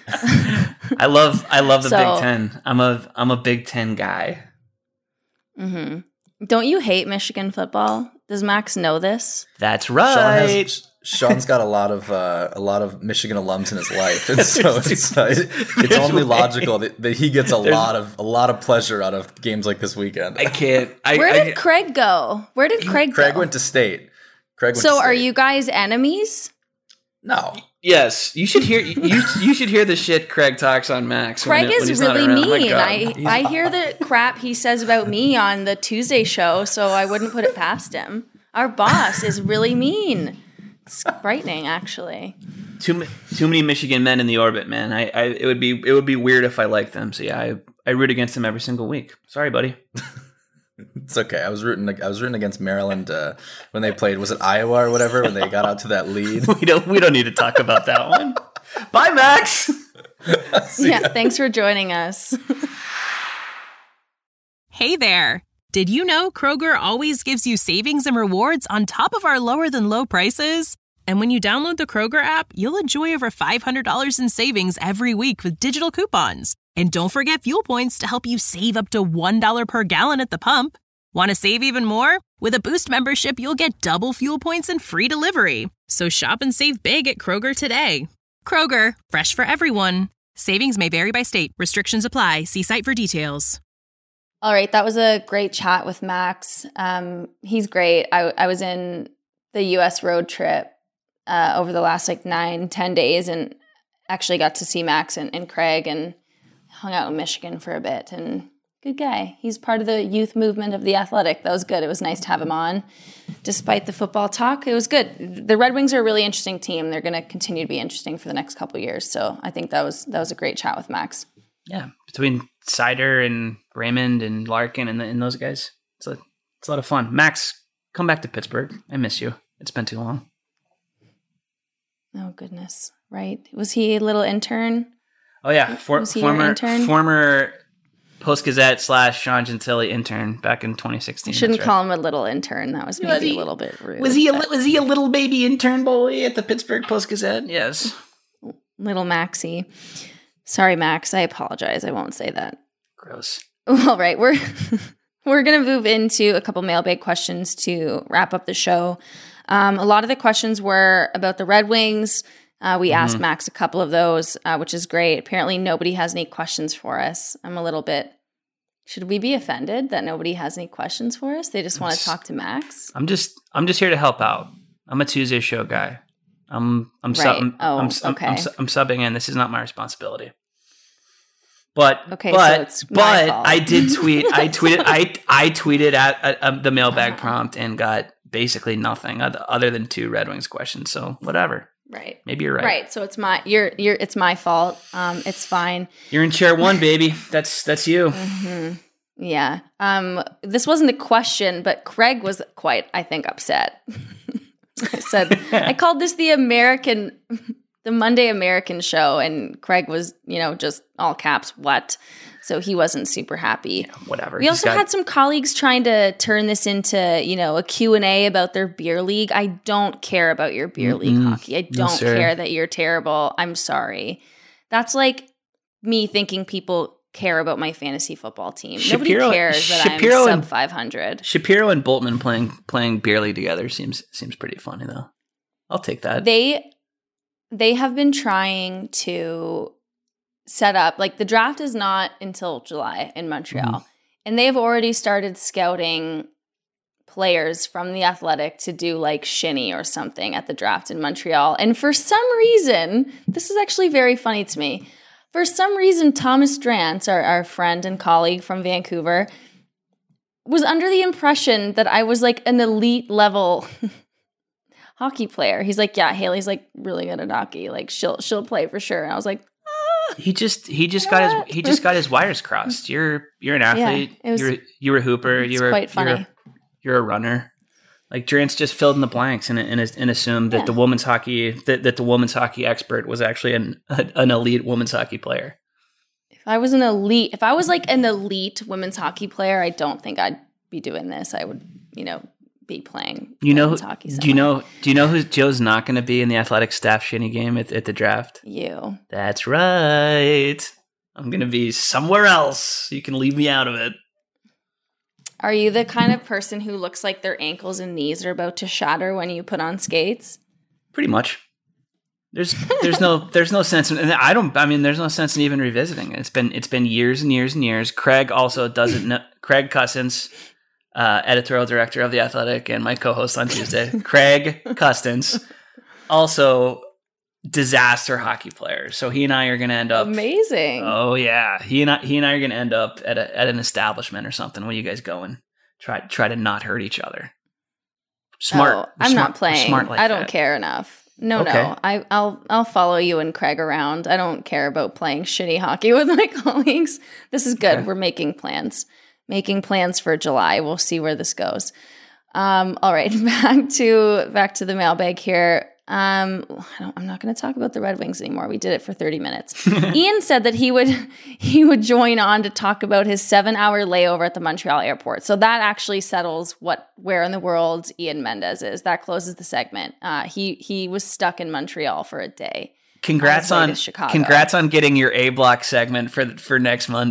I love I love the
so,
Big Ten. I'm a I'm a Big Ten guy.
Mm-hmm. Don't you hate Michigan football? Does Max know this?
That's right.
Sean has, Sean's got a lot of uh, a lot of Michigan alums in his life, and so it's, uh, it's only logical that, that he gets a There's, lot of a lot of pleasure out of games like this weekend.
I can't. I,
Where did
I,
Craig go? Where did Craig,
Craig
go?
went to State. Craig. Went
so
to State.
Are you guys enemies?
No.
Yes, you should hear you you should hear the shit Craig talks on Max.
Craig
when,
is
when
really mean.
Oh
I I hear the crap he says about me on the Tuesday show, so I wouldn't put it past him. Our boss is really mean. It's frightening, actually.
Too too many Michigan men in the orbit, man. I, I it would be it would be weird if I liked them. So yeah, I I root against them every single week. Sorry, buddy.
It's okay. I was rooting. I was rooting against Maryland uh, when they played. Was it Iowa or whatever? When they got out to that lead.
we don't. We don't need to talk about that one. Bye, Max.
Yeah. Thanks for joining us.
Hey there. Did you know Kroger always gives you savings and rewards on top of our lower than low prices? And when you download the Kroger app, you'll enjoy over five hundred dollars in savings every week with digital coupons. And don't forget fuel points to help you save up to one dollar per gallon at the pump. Want to save even more? With a Boost membership, you'll get double fuel points and free delivery. So shop and save big at Kroger today. Kroger, fresh for everyone. Savings may vary by state. Restrictions apply. See site for details.
All right, that was a great chat with Max. Um, he's great. I, I was in the U S road trip uh, over the last like nine, ten days and actually got to see Max and, and Craig and hung out in Michigan for a bit. And good guy. He's part of the youth movement of The Athletic. That was good. It was nice to have him on. Despite the football talk, it was good. The Red Wings are a really interesting team. They're going to continue to be interesting for the next couple of years. So I think that was that was a great chat with Max.
Yeah, between Sider and Raymond and Larkin and, the, and those guys, it's a, it's a lot of fun. Max, come back to Pittsburgh. I miss you. It's been too long.
Oh, goodness. Right. Was he a little intern?
Oh, yeah. For,
was he your
former
intern?
former Post-Gazette slash Sean Gentili intern back in twenty sixteen.
I shouldn't
right.
call him a little intern. That was maybe
Was he-
a little bit rude.
Was he a,
but-
li- was he a little baby intern boy at the Pittsburgh Post-Gazette? Yes.
Little Maxie. Sorry, Max. I apologize. I won't say that.
Gross.
All right. We're we're going to move into a couple mailbag questions to wrap up the show. Um, a lot of the questions were about the Red Wings. Uh, we asked
Mhm.
Max a couple of those, uh, which is great. Apparently, nobody has any questions for us. I'm a little bit... Should we be offended that nobody has any questions for us? They just want to talk to Max?
I'm just I'm just here to help out. I'm a Tuesday show guy. I'm I'm
Right.
sub- I'm,
Oh,
I'm, I'm,
okay.
I'm, su- I'm subbing in. This is not my responsibility. But
Okay, so
but
it's my
but
fault.
I did tweet. I tweeted. I I tweeted at uh, uh, the mailbag prompt and got basically nothing other, other than two Red Wings questions. So whatever.
Right.
Maybe you're right.
Right. So it's my you're you're it's my fault. Um, it's fine.
You're in chair one, baby. That's that's you.
Mm-hmm. Yeah. Um, this wasn't a question, but Craig was quite, I think, upset. I said, I called this the American, the Monday American show, and Craig was, you know, just all caps, what? So he wasn't super happy.
Yeah, whatever.
We
He's
also
got-
had some colleagues trying to turn this into, you know, a Q and A about their beer league. I don't care about your beer league
Mm-mm.
hockey. I
No,
don't
sir.
care that you're terrible. I'm sorry. That's like me thinking people care about my fantasy football team.
Shapiro-
Nobody cares that
Shapiro
I'm sub
and-
five hundred.
Shapiro and Boltman playing playing beer league together seems seems pretty funny though. I'll take that.
They they have been trying to set up, like the draft is not until July in Montreal.
Mhm.
And they've already started scouting players from the Athletic to do like shinny or something at the draft in Montreal. And for some reason, this is actually very funny to me. For some reason, Thomas Drance, our, our friend and colleague from Vancouver, was under the impression that I was like an elite level hockey player. He's like, yeah, Haley's like really good at hockey. Like she'll she'll play for sure. And I was like,
He just he just got his he just got his wires crossed. You're you're an athlete.
it was-
you're you're a hooper.
it's
You're
quite funny.
You're, you're a runner. Like Drance just filled in the blanks and and, and assumed that
Yeah.
the women's hockey that, that the women's hockey expert was actually an an elite women's hockey player.
if I was an elite, if I was like an elite women's hockey player, I don't think I'd be doing this. I would, you know, be playing
You know,
women's hockey
do you
somewhere.
know? Do you know who Joe's not going to be in the Athletic staff shinny game at, at the draft?
You.
That's right. I'm going to be somewhere else. You can leave me out of it.
Are you the kind of person who looks like their ankles and knees are about to shatter when you put on skates?
Pretty much. There's there's no there's no sense in, and I don't I mean there's no sense in even revisiting it. It's been it's been years and years and years. Craig also doesn't know Craig Custance, uh, editorial director of The Athletic and my co-host on Tuesday. Craig Custance, also disaster hockey player. So he and I are going to end up
Amazing.
Oh yeah, he and I, he and I are going to end up at a, at an establishment or something. Where you guys going? Try try to not hurt each other. Smart.
Oh,
We're
I'm
smart-
not playing.
we're Smart like
I don't
that.
care enough. No,
Okay.
no. I, I'll I'll follow you and Craig around. I don't care about playing shitty hockey with my colleagues. This is good.
Okay.
We're making plans. Making plans for July. We'll see where this goes. Um, all right, back to back to the mailbag here. Um, I don't, I'm not going to talk about the Red Wings anymore. We did it for thirty minutes. Ian said that he would he would join on to talk about his seven hour layover at the Montreal airport. So that actually settles what where in the world Ian Mendez is. That closes the segment. Uh, he he was stuck in Montreal for a day.
Congrats
As late
on
as Chicago.
congrats on getting your A block segment for for next Monday.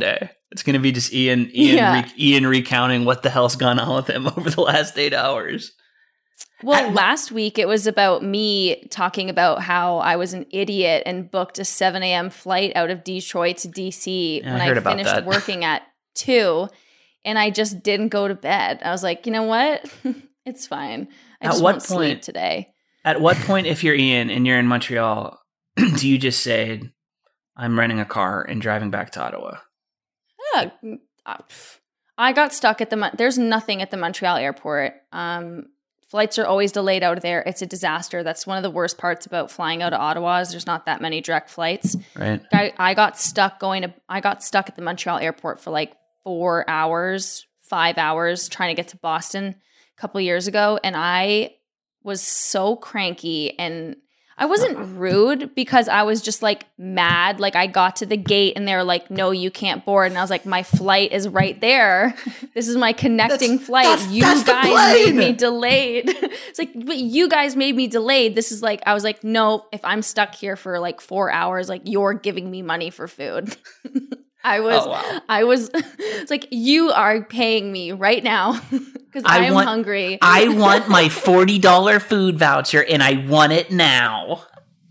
It's going to be just Ian Ian
Yeah.
re- Ian recounting what the hell's gone on with him over the last eight hours.
Well,
I-
last week it was about me talking about how I was an idiot and booked a seven a.m. flight out of Detroit to D C
Yeah, I
when
heard
I
about
finished
that.
working at two, and I just didn't go to bed. I was like, you know what? It's fine. I
At
just
what
won't sleep
point-
today.
At what point, if you're Ian and you're in Montreal, do you just say, I'm renting a car and driving back to Ottawa?
Yeah, uh, pff. I got stuck at the. Mon- There's nothing at the Montreal airport. Um, flights are always delayed out of there. It's a disaster. That's one of the worst parts about flying out of Ottawa. Is there's not that many direct flights.
Right.
I, I got stuck going to. I got stuck at the Montreal airport for like four hours, five hours trying to get to Boston a couple years ago, and I was so cranky and. I wasn't rude because I was just like mad. Like I got to the gate and they were like, no, you can't board. And I was like, my flight is right there. This is my connecting
That's-
flight.
that's-
you
that's the
guys
plane.
made me delayed. It's like, but you guys made me delayed. This is like, I was like, no, if I'm stuck here for like four hours, like you're giving me money for food. I was,
Oh, wow.
I was, it's like, you are paying me right now because
I
I am
want-
hungry.
I want my forty dollars food voucher and I want it now.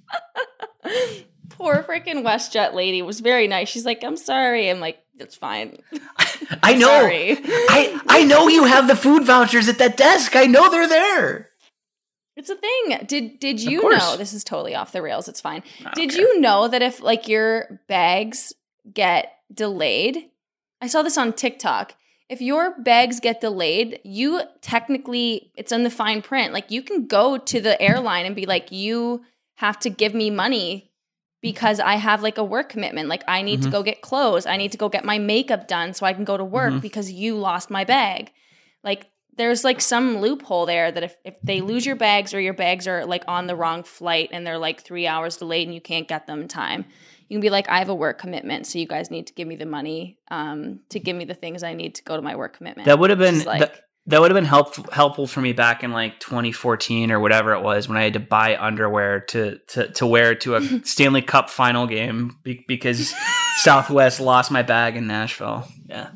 Poor freaking WestJet lady was very nice. She's like, I'm sorry. I'm like, it's fine.
I know.
Sorry.
I, I know you have the food vouchers at that desk. I know they're there.
It's a thing. Did did you
course.
know, this is totally off the rails, it's fine.
I don't
Did
care.
you know that if like your bags get delayed? I saw this on TikTok. If your bags get delayed, you technically, it's in the fine print. Like you can go to the airline and be like, you have to give me money because I have like a work commitment. Like I need
Mhm.
to go get clothes. I need to go get my makeup done so I can go to work
Mhm.
because you lost my bag. Like there's like some loophole there that if, if they lose your bags or your bags are like on the wrong flight and they're like three hours delayed and you can't get them in time, you can be like, I have a work commitment, so you guys need to give me the money um, to give me the things I need to go to my work commitment.
That would have
Which
been
is like,
that, that would have been helpful helpful for me back in like twenty fourteen or whatever it was when I had to buy underwear to to, to wear to a Stanley Cup final game be, because Southwest lost my bag in Nashville. Yeah.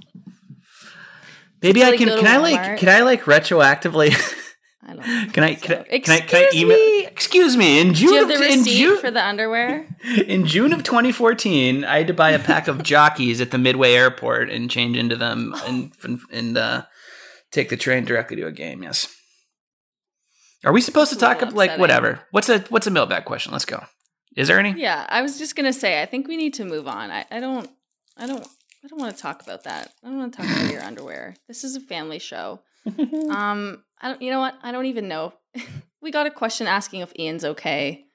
Maybe
Did you,
I
like,
can
go to
can I like
Walmart?
can I like retroactively
I don't
can I
so.
can I, can I
Excuse
can I email
me.
excuse me in
Do
June
you have
of,
the
in
receipt
June
for the underwear?
in June of twenty fourteen I had to buy a pack of jockeys at the Midway Airport and change into them and and, and uh, take the train directly to a game. Yes. Are we supposed to
That's a
talk
little
like
upsetting.
whatever? What's a what's a mailbag question? Let's go. Is there any?
Yeah, I was just gonna say, I think we need to move on. I, I don't, I don't, I don't want to talk about that. I don't want to talk about your underwear. This is a family show. um, I don't. You know what? I don't even know. We got a question asking if Ian's okay.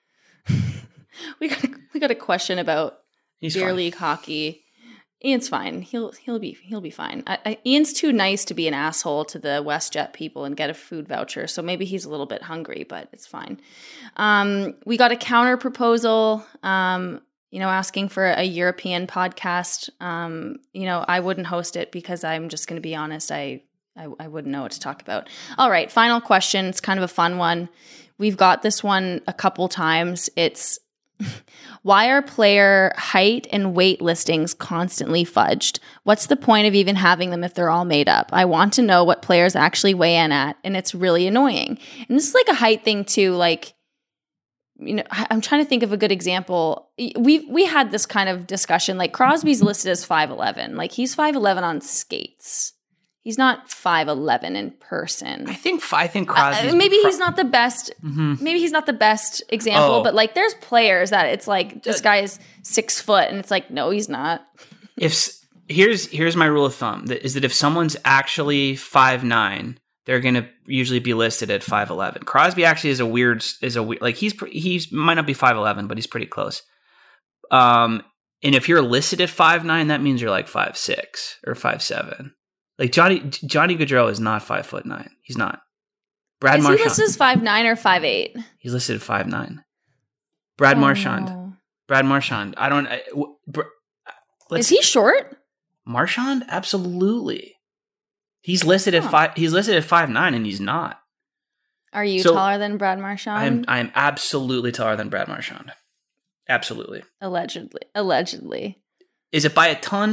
we got a, we got a question about
He's
beer
fine.
league hockey. Ian's fine. He'll he'll be he'll be fine. I, I, Ian's too nice to be an asshole to the WestJet people and get a food voucher. So maybe he's a little bit hungry, but it's fine. Um, we got a counter proposal. Um, you know, asking for a European podcast. Um, you know, I wouldn't host it because I'm just going to be honest. I, I I wouldn't know what to talk about. All right, final question. It's kind of a fun one. We've got this one a couple times. It's why are player height and weight listings constantly fudged? What's the point of even having them if they're all made up? I want to know what players actually weigh in at, and it's really annoying. And this is like a height thing too. Like, you know, I- I'm trying to think of a good example. We we had this kind of discussion. Like Crosby's listed as five eleven. Like he's five eleven on skates. He's not five eleven in person.
I think I think Crosby's
Uh, maybe
pro-
he's not the best.
Mhm.
Maybe he's not the best example,
Oh.
but like, there's players that it's like this guy is six foot, and it's like, no, he's not.
if s- here's here's my rule of thumb that is that if someone's actually five nine, they're going to usually be listed at five eleven. Crosby actually is a weird is a we- like he's pre- he's might not be five eleven, but he's pretty close. Um, and if you're listed at five nine, that means you're like five six or five seven. Like Johnny Johnny Gaudreau is not five foot nine. He's not. Brad
Is he
Marchand.
listed as five nine or five eight?
He's listed at five nine. Brad
Oh,
Marchand.
no.
Brad Marchand. I don't. I, w- Br- let's
Is he short?
Marchand? Absolutely. He's listed at
Huh.
five. He's listed at five nine, and he's not.
Are you
So,
taller than Brad Marchand?
I'm. I'm absolutely taller than Brad Marchand. Absolutely.
Allegedly. Allegedly.
Is it by a ton?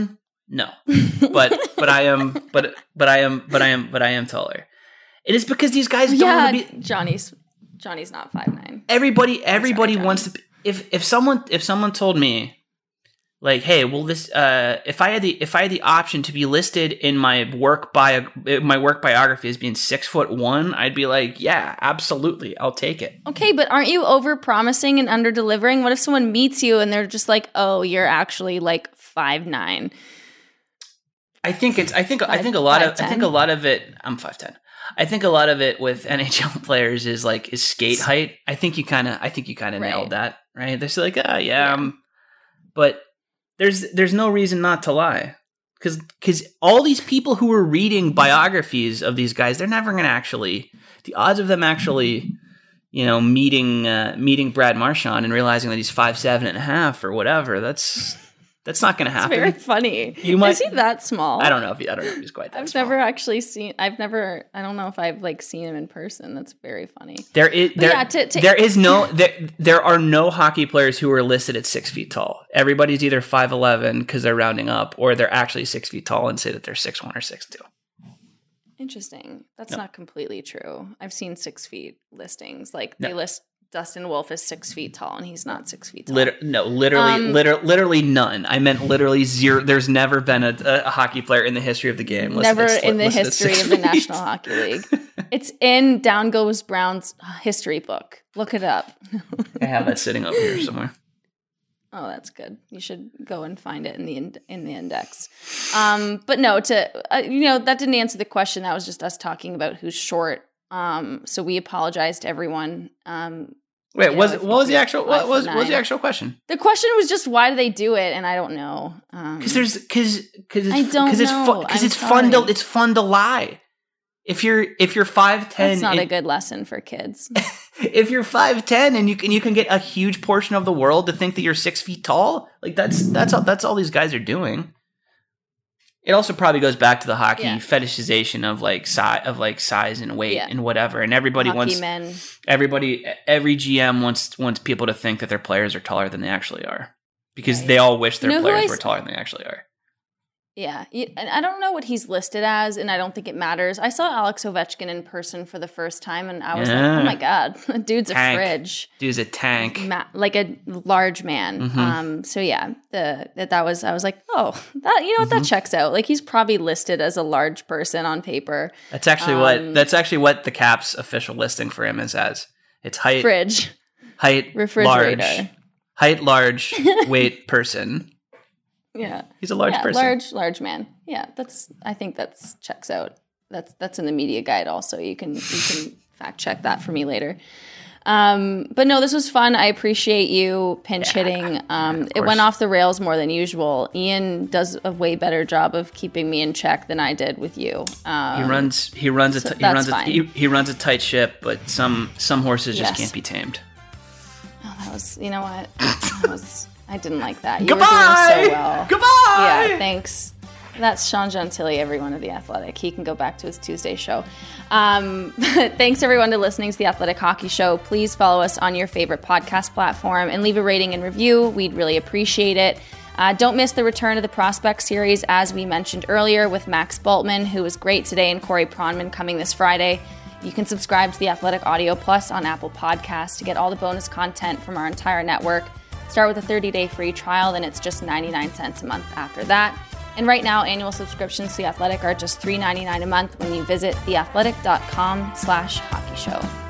No, but but I am but but I am but I am but I am taller. It is because these guys don't
yeah,
want to be.
Johnny's Johnny's not five nine.
Everybody everybody
sorry,
wants to. If if someone if someone told me, like, hey, well, this uh, if I had the if I had the option to be listed in my work bio my work biography as being six foot one, I'd be like, yeah, absolutely, I'll take it.
Okay, but aren't you over promising and under delivering? What if someone meets you and they're just like, oh, you're actually like five nine?
I think it's. I think. Five, I think a lot of. I think a lot of it. I'm five ten. I think a lot of it with N H L players is like is skate height. I think you kind of. I think you kind of right. nailed that. Right? They're like, ah, oh, yeah, yeah. Um, but there's there's no reason not to lie, because because all these people who are reading biographies of these guys, they're never going to actually. The odds of them actually, you know, meeting uh, meeting Brad Marchand and realizing that he's five seven and a half or whatever. That's. That's not going to happen.
It's very funny.
You might,
Is he that small?
I don't know if he, I don't know if he's quite that
I've
small.
never actually seen. I've never. I don't know if I've like seen him in person. That's very funny.
There is there,
yeah, to, to,
there is no there, there are no hockey players who are listed at six feet tall. Everybody's either five eleven because they're rounding up, or they're actually six feet tall and say that they're six one or six two.
Interesting. That's
yep.
not completely true. I've seen six feet listings. Like
no.
they list. Dustin Wolf is six feet tall, and he's not six feet tall.
Liter- no, literally, um, liter- literally none. I meant literally zero. There's never been a, a hockey player in the history of the game.
Never
listed,
in the
listed
history of the National Hockey League. It's in Down Goes Brown's history book. Look it up.
I have that sitting over here somewhere.
Oh, that's good. You should go and find it in the in, in the index. Um, but no, to uh, you know, that didn't answer the question. That was just us talking about who's short. Um, so we apologize to everyone. Um,
Wait, was
know,
it, what was the actual what was what was the actual question?
The question was just why do they do it, and I don't know.
Because um, there's because because
I don't
because it's
know.
because fu- it's fun to it's fun to lie. If you're if you're five ten,
that's not
and,
a good lesson for kids.
If you're five ten and you can you can get a huge portion of the world to think that you're six feet tall, like that's that's all that's all these guys are doing. It also probably goes back to the hockey yeah. fetishization of like size of like size and weight yeah. and whatever, and everybody
hockey
wants
men.
everybody every G M wants wants people to think that their players are taller than they actually are, because
right.
they all wish their
you know
players
I,
were taller than they actually are.
Yeah, and I don't know what he's listed as, and I don't think it matters. I saw Alex Ovechkin in person for the first time, and I was yeah. like, "Oh my god, dude's
tank.
a fridge,
dude's a tank,
Ma- like a large man."
Mm-hmm.
Um, so yeah, the that, that was I was like, "Oh, that you know what mm-hmm. that checks out." Like he's probably listed as a large person on paper.
That's actually um, what that's actually what the Caps official listing for him is as. It's height,
fridge,
height,
refrigerator,
large, height, large, weight, person.
Yeah,
he's a large
yeah,
person.
Large, large man. Yeah, that's. I think that's checks out. That's that's in the media guide. Also, you can you can fact check that for me later. Um, but no, this was fun. I appreciate you pinch yeah, hitting. Um, yeah, it went off the rails more than usual. Ian does a way better job of keeping me in check than I did with you. Um,
he runs. He runs a. T-
so
he runs a. He, he runs a tight ship, but some some horses just
yes.
can't be tamed.
Oh, that was. You know what? That was. I didn't like that. You
Goodbye!
were doing so well.
Goodbye!
Yeah, thanks. That's Sean Gentili, everyone of The Athletic. He can go back to his Tuesday show. Um, thanks, everyone, to listening to The Athletic Hockey Show. Please follow us on your favorite podcast platform and leave a rating and review. We'd really appreciate it. Uh, don't miss the return of the Prospect Series, as we mentioned earlier, with Max Bultman, who was great today, and Corey Pronman coming this Friday. You can subscribe to The Athletic Audio Plus on Apple Podcasts to get all the bonus content from our entire network. Start with a thirty-day free trial, then it's just ninety-nine cents a month after that. And right now, annual subscriptions to The Athletic are just three dollars and ninety-nine cents a month when you visit theathletic.com slash hockey show.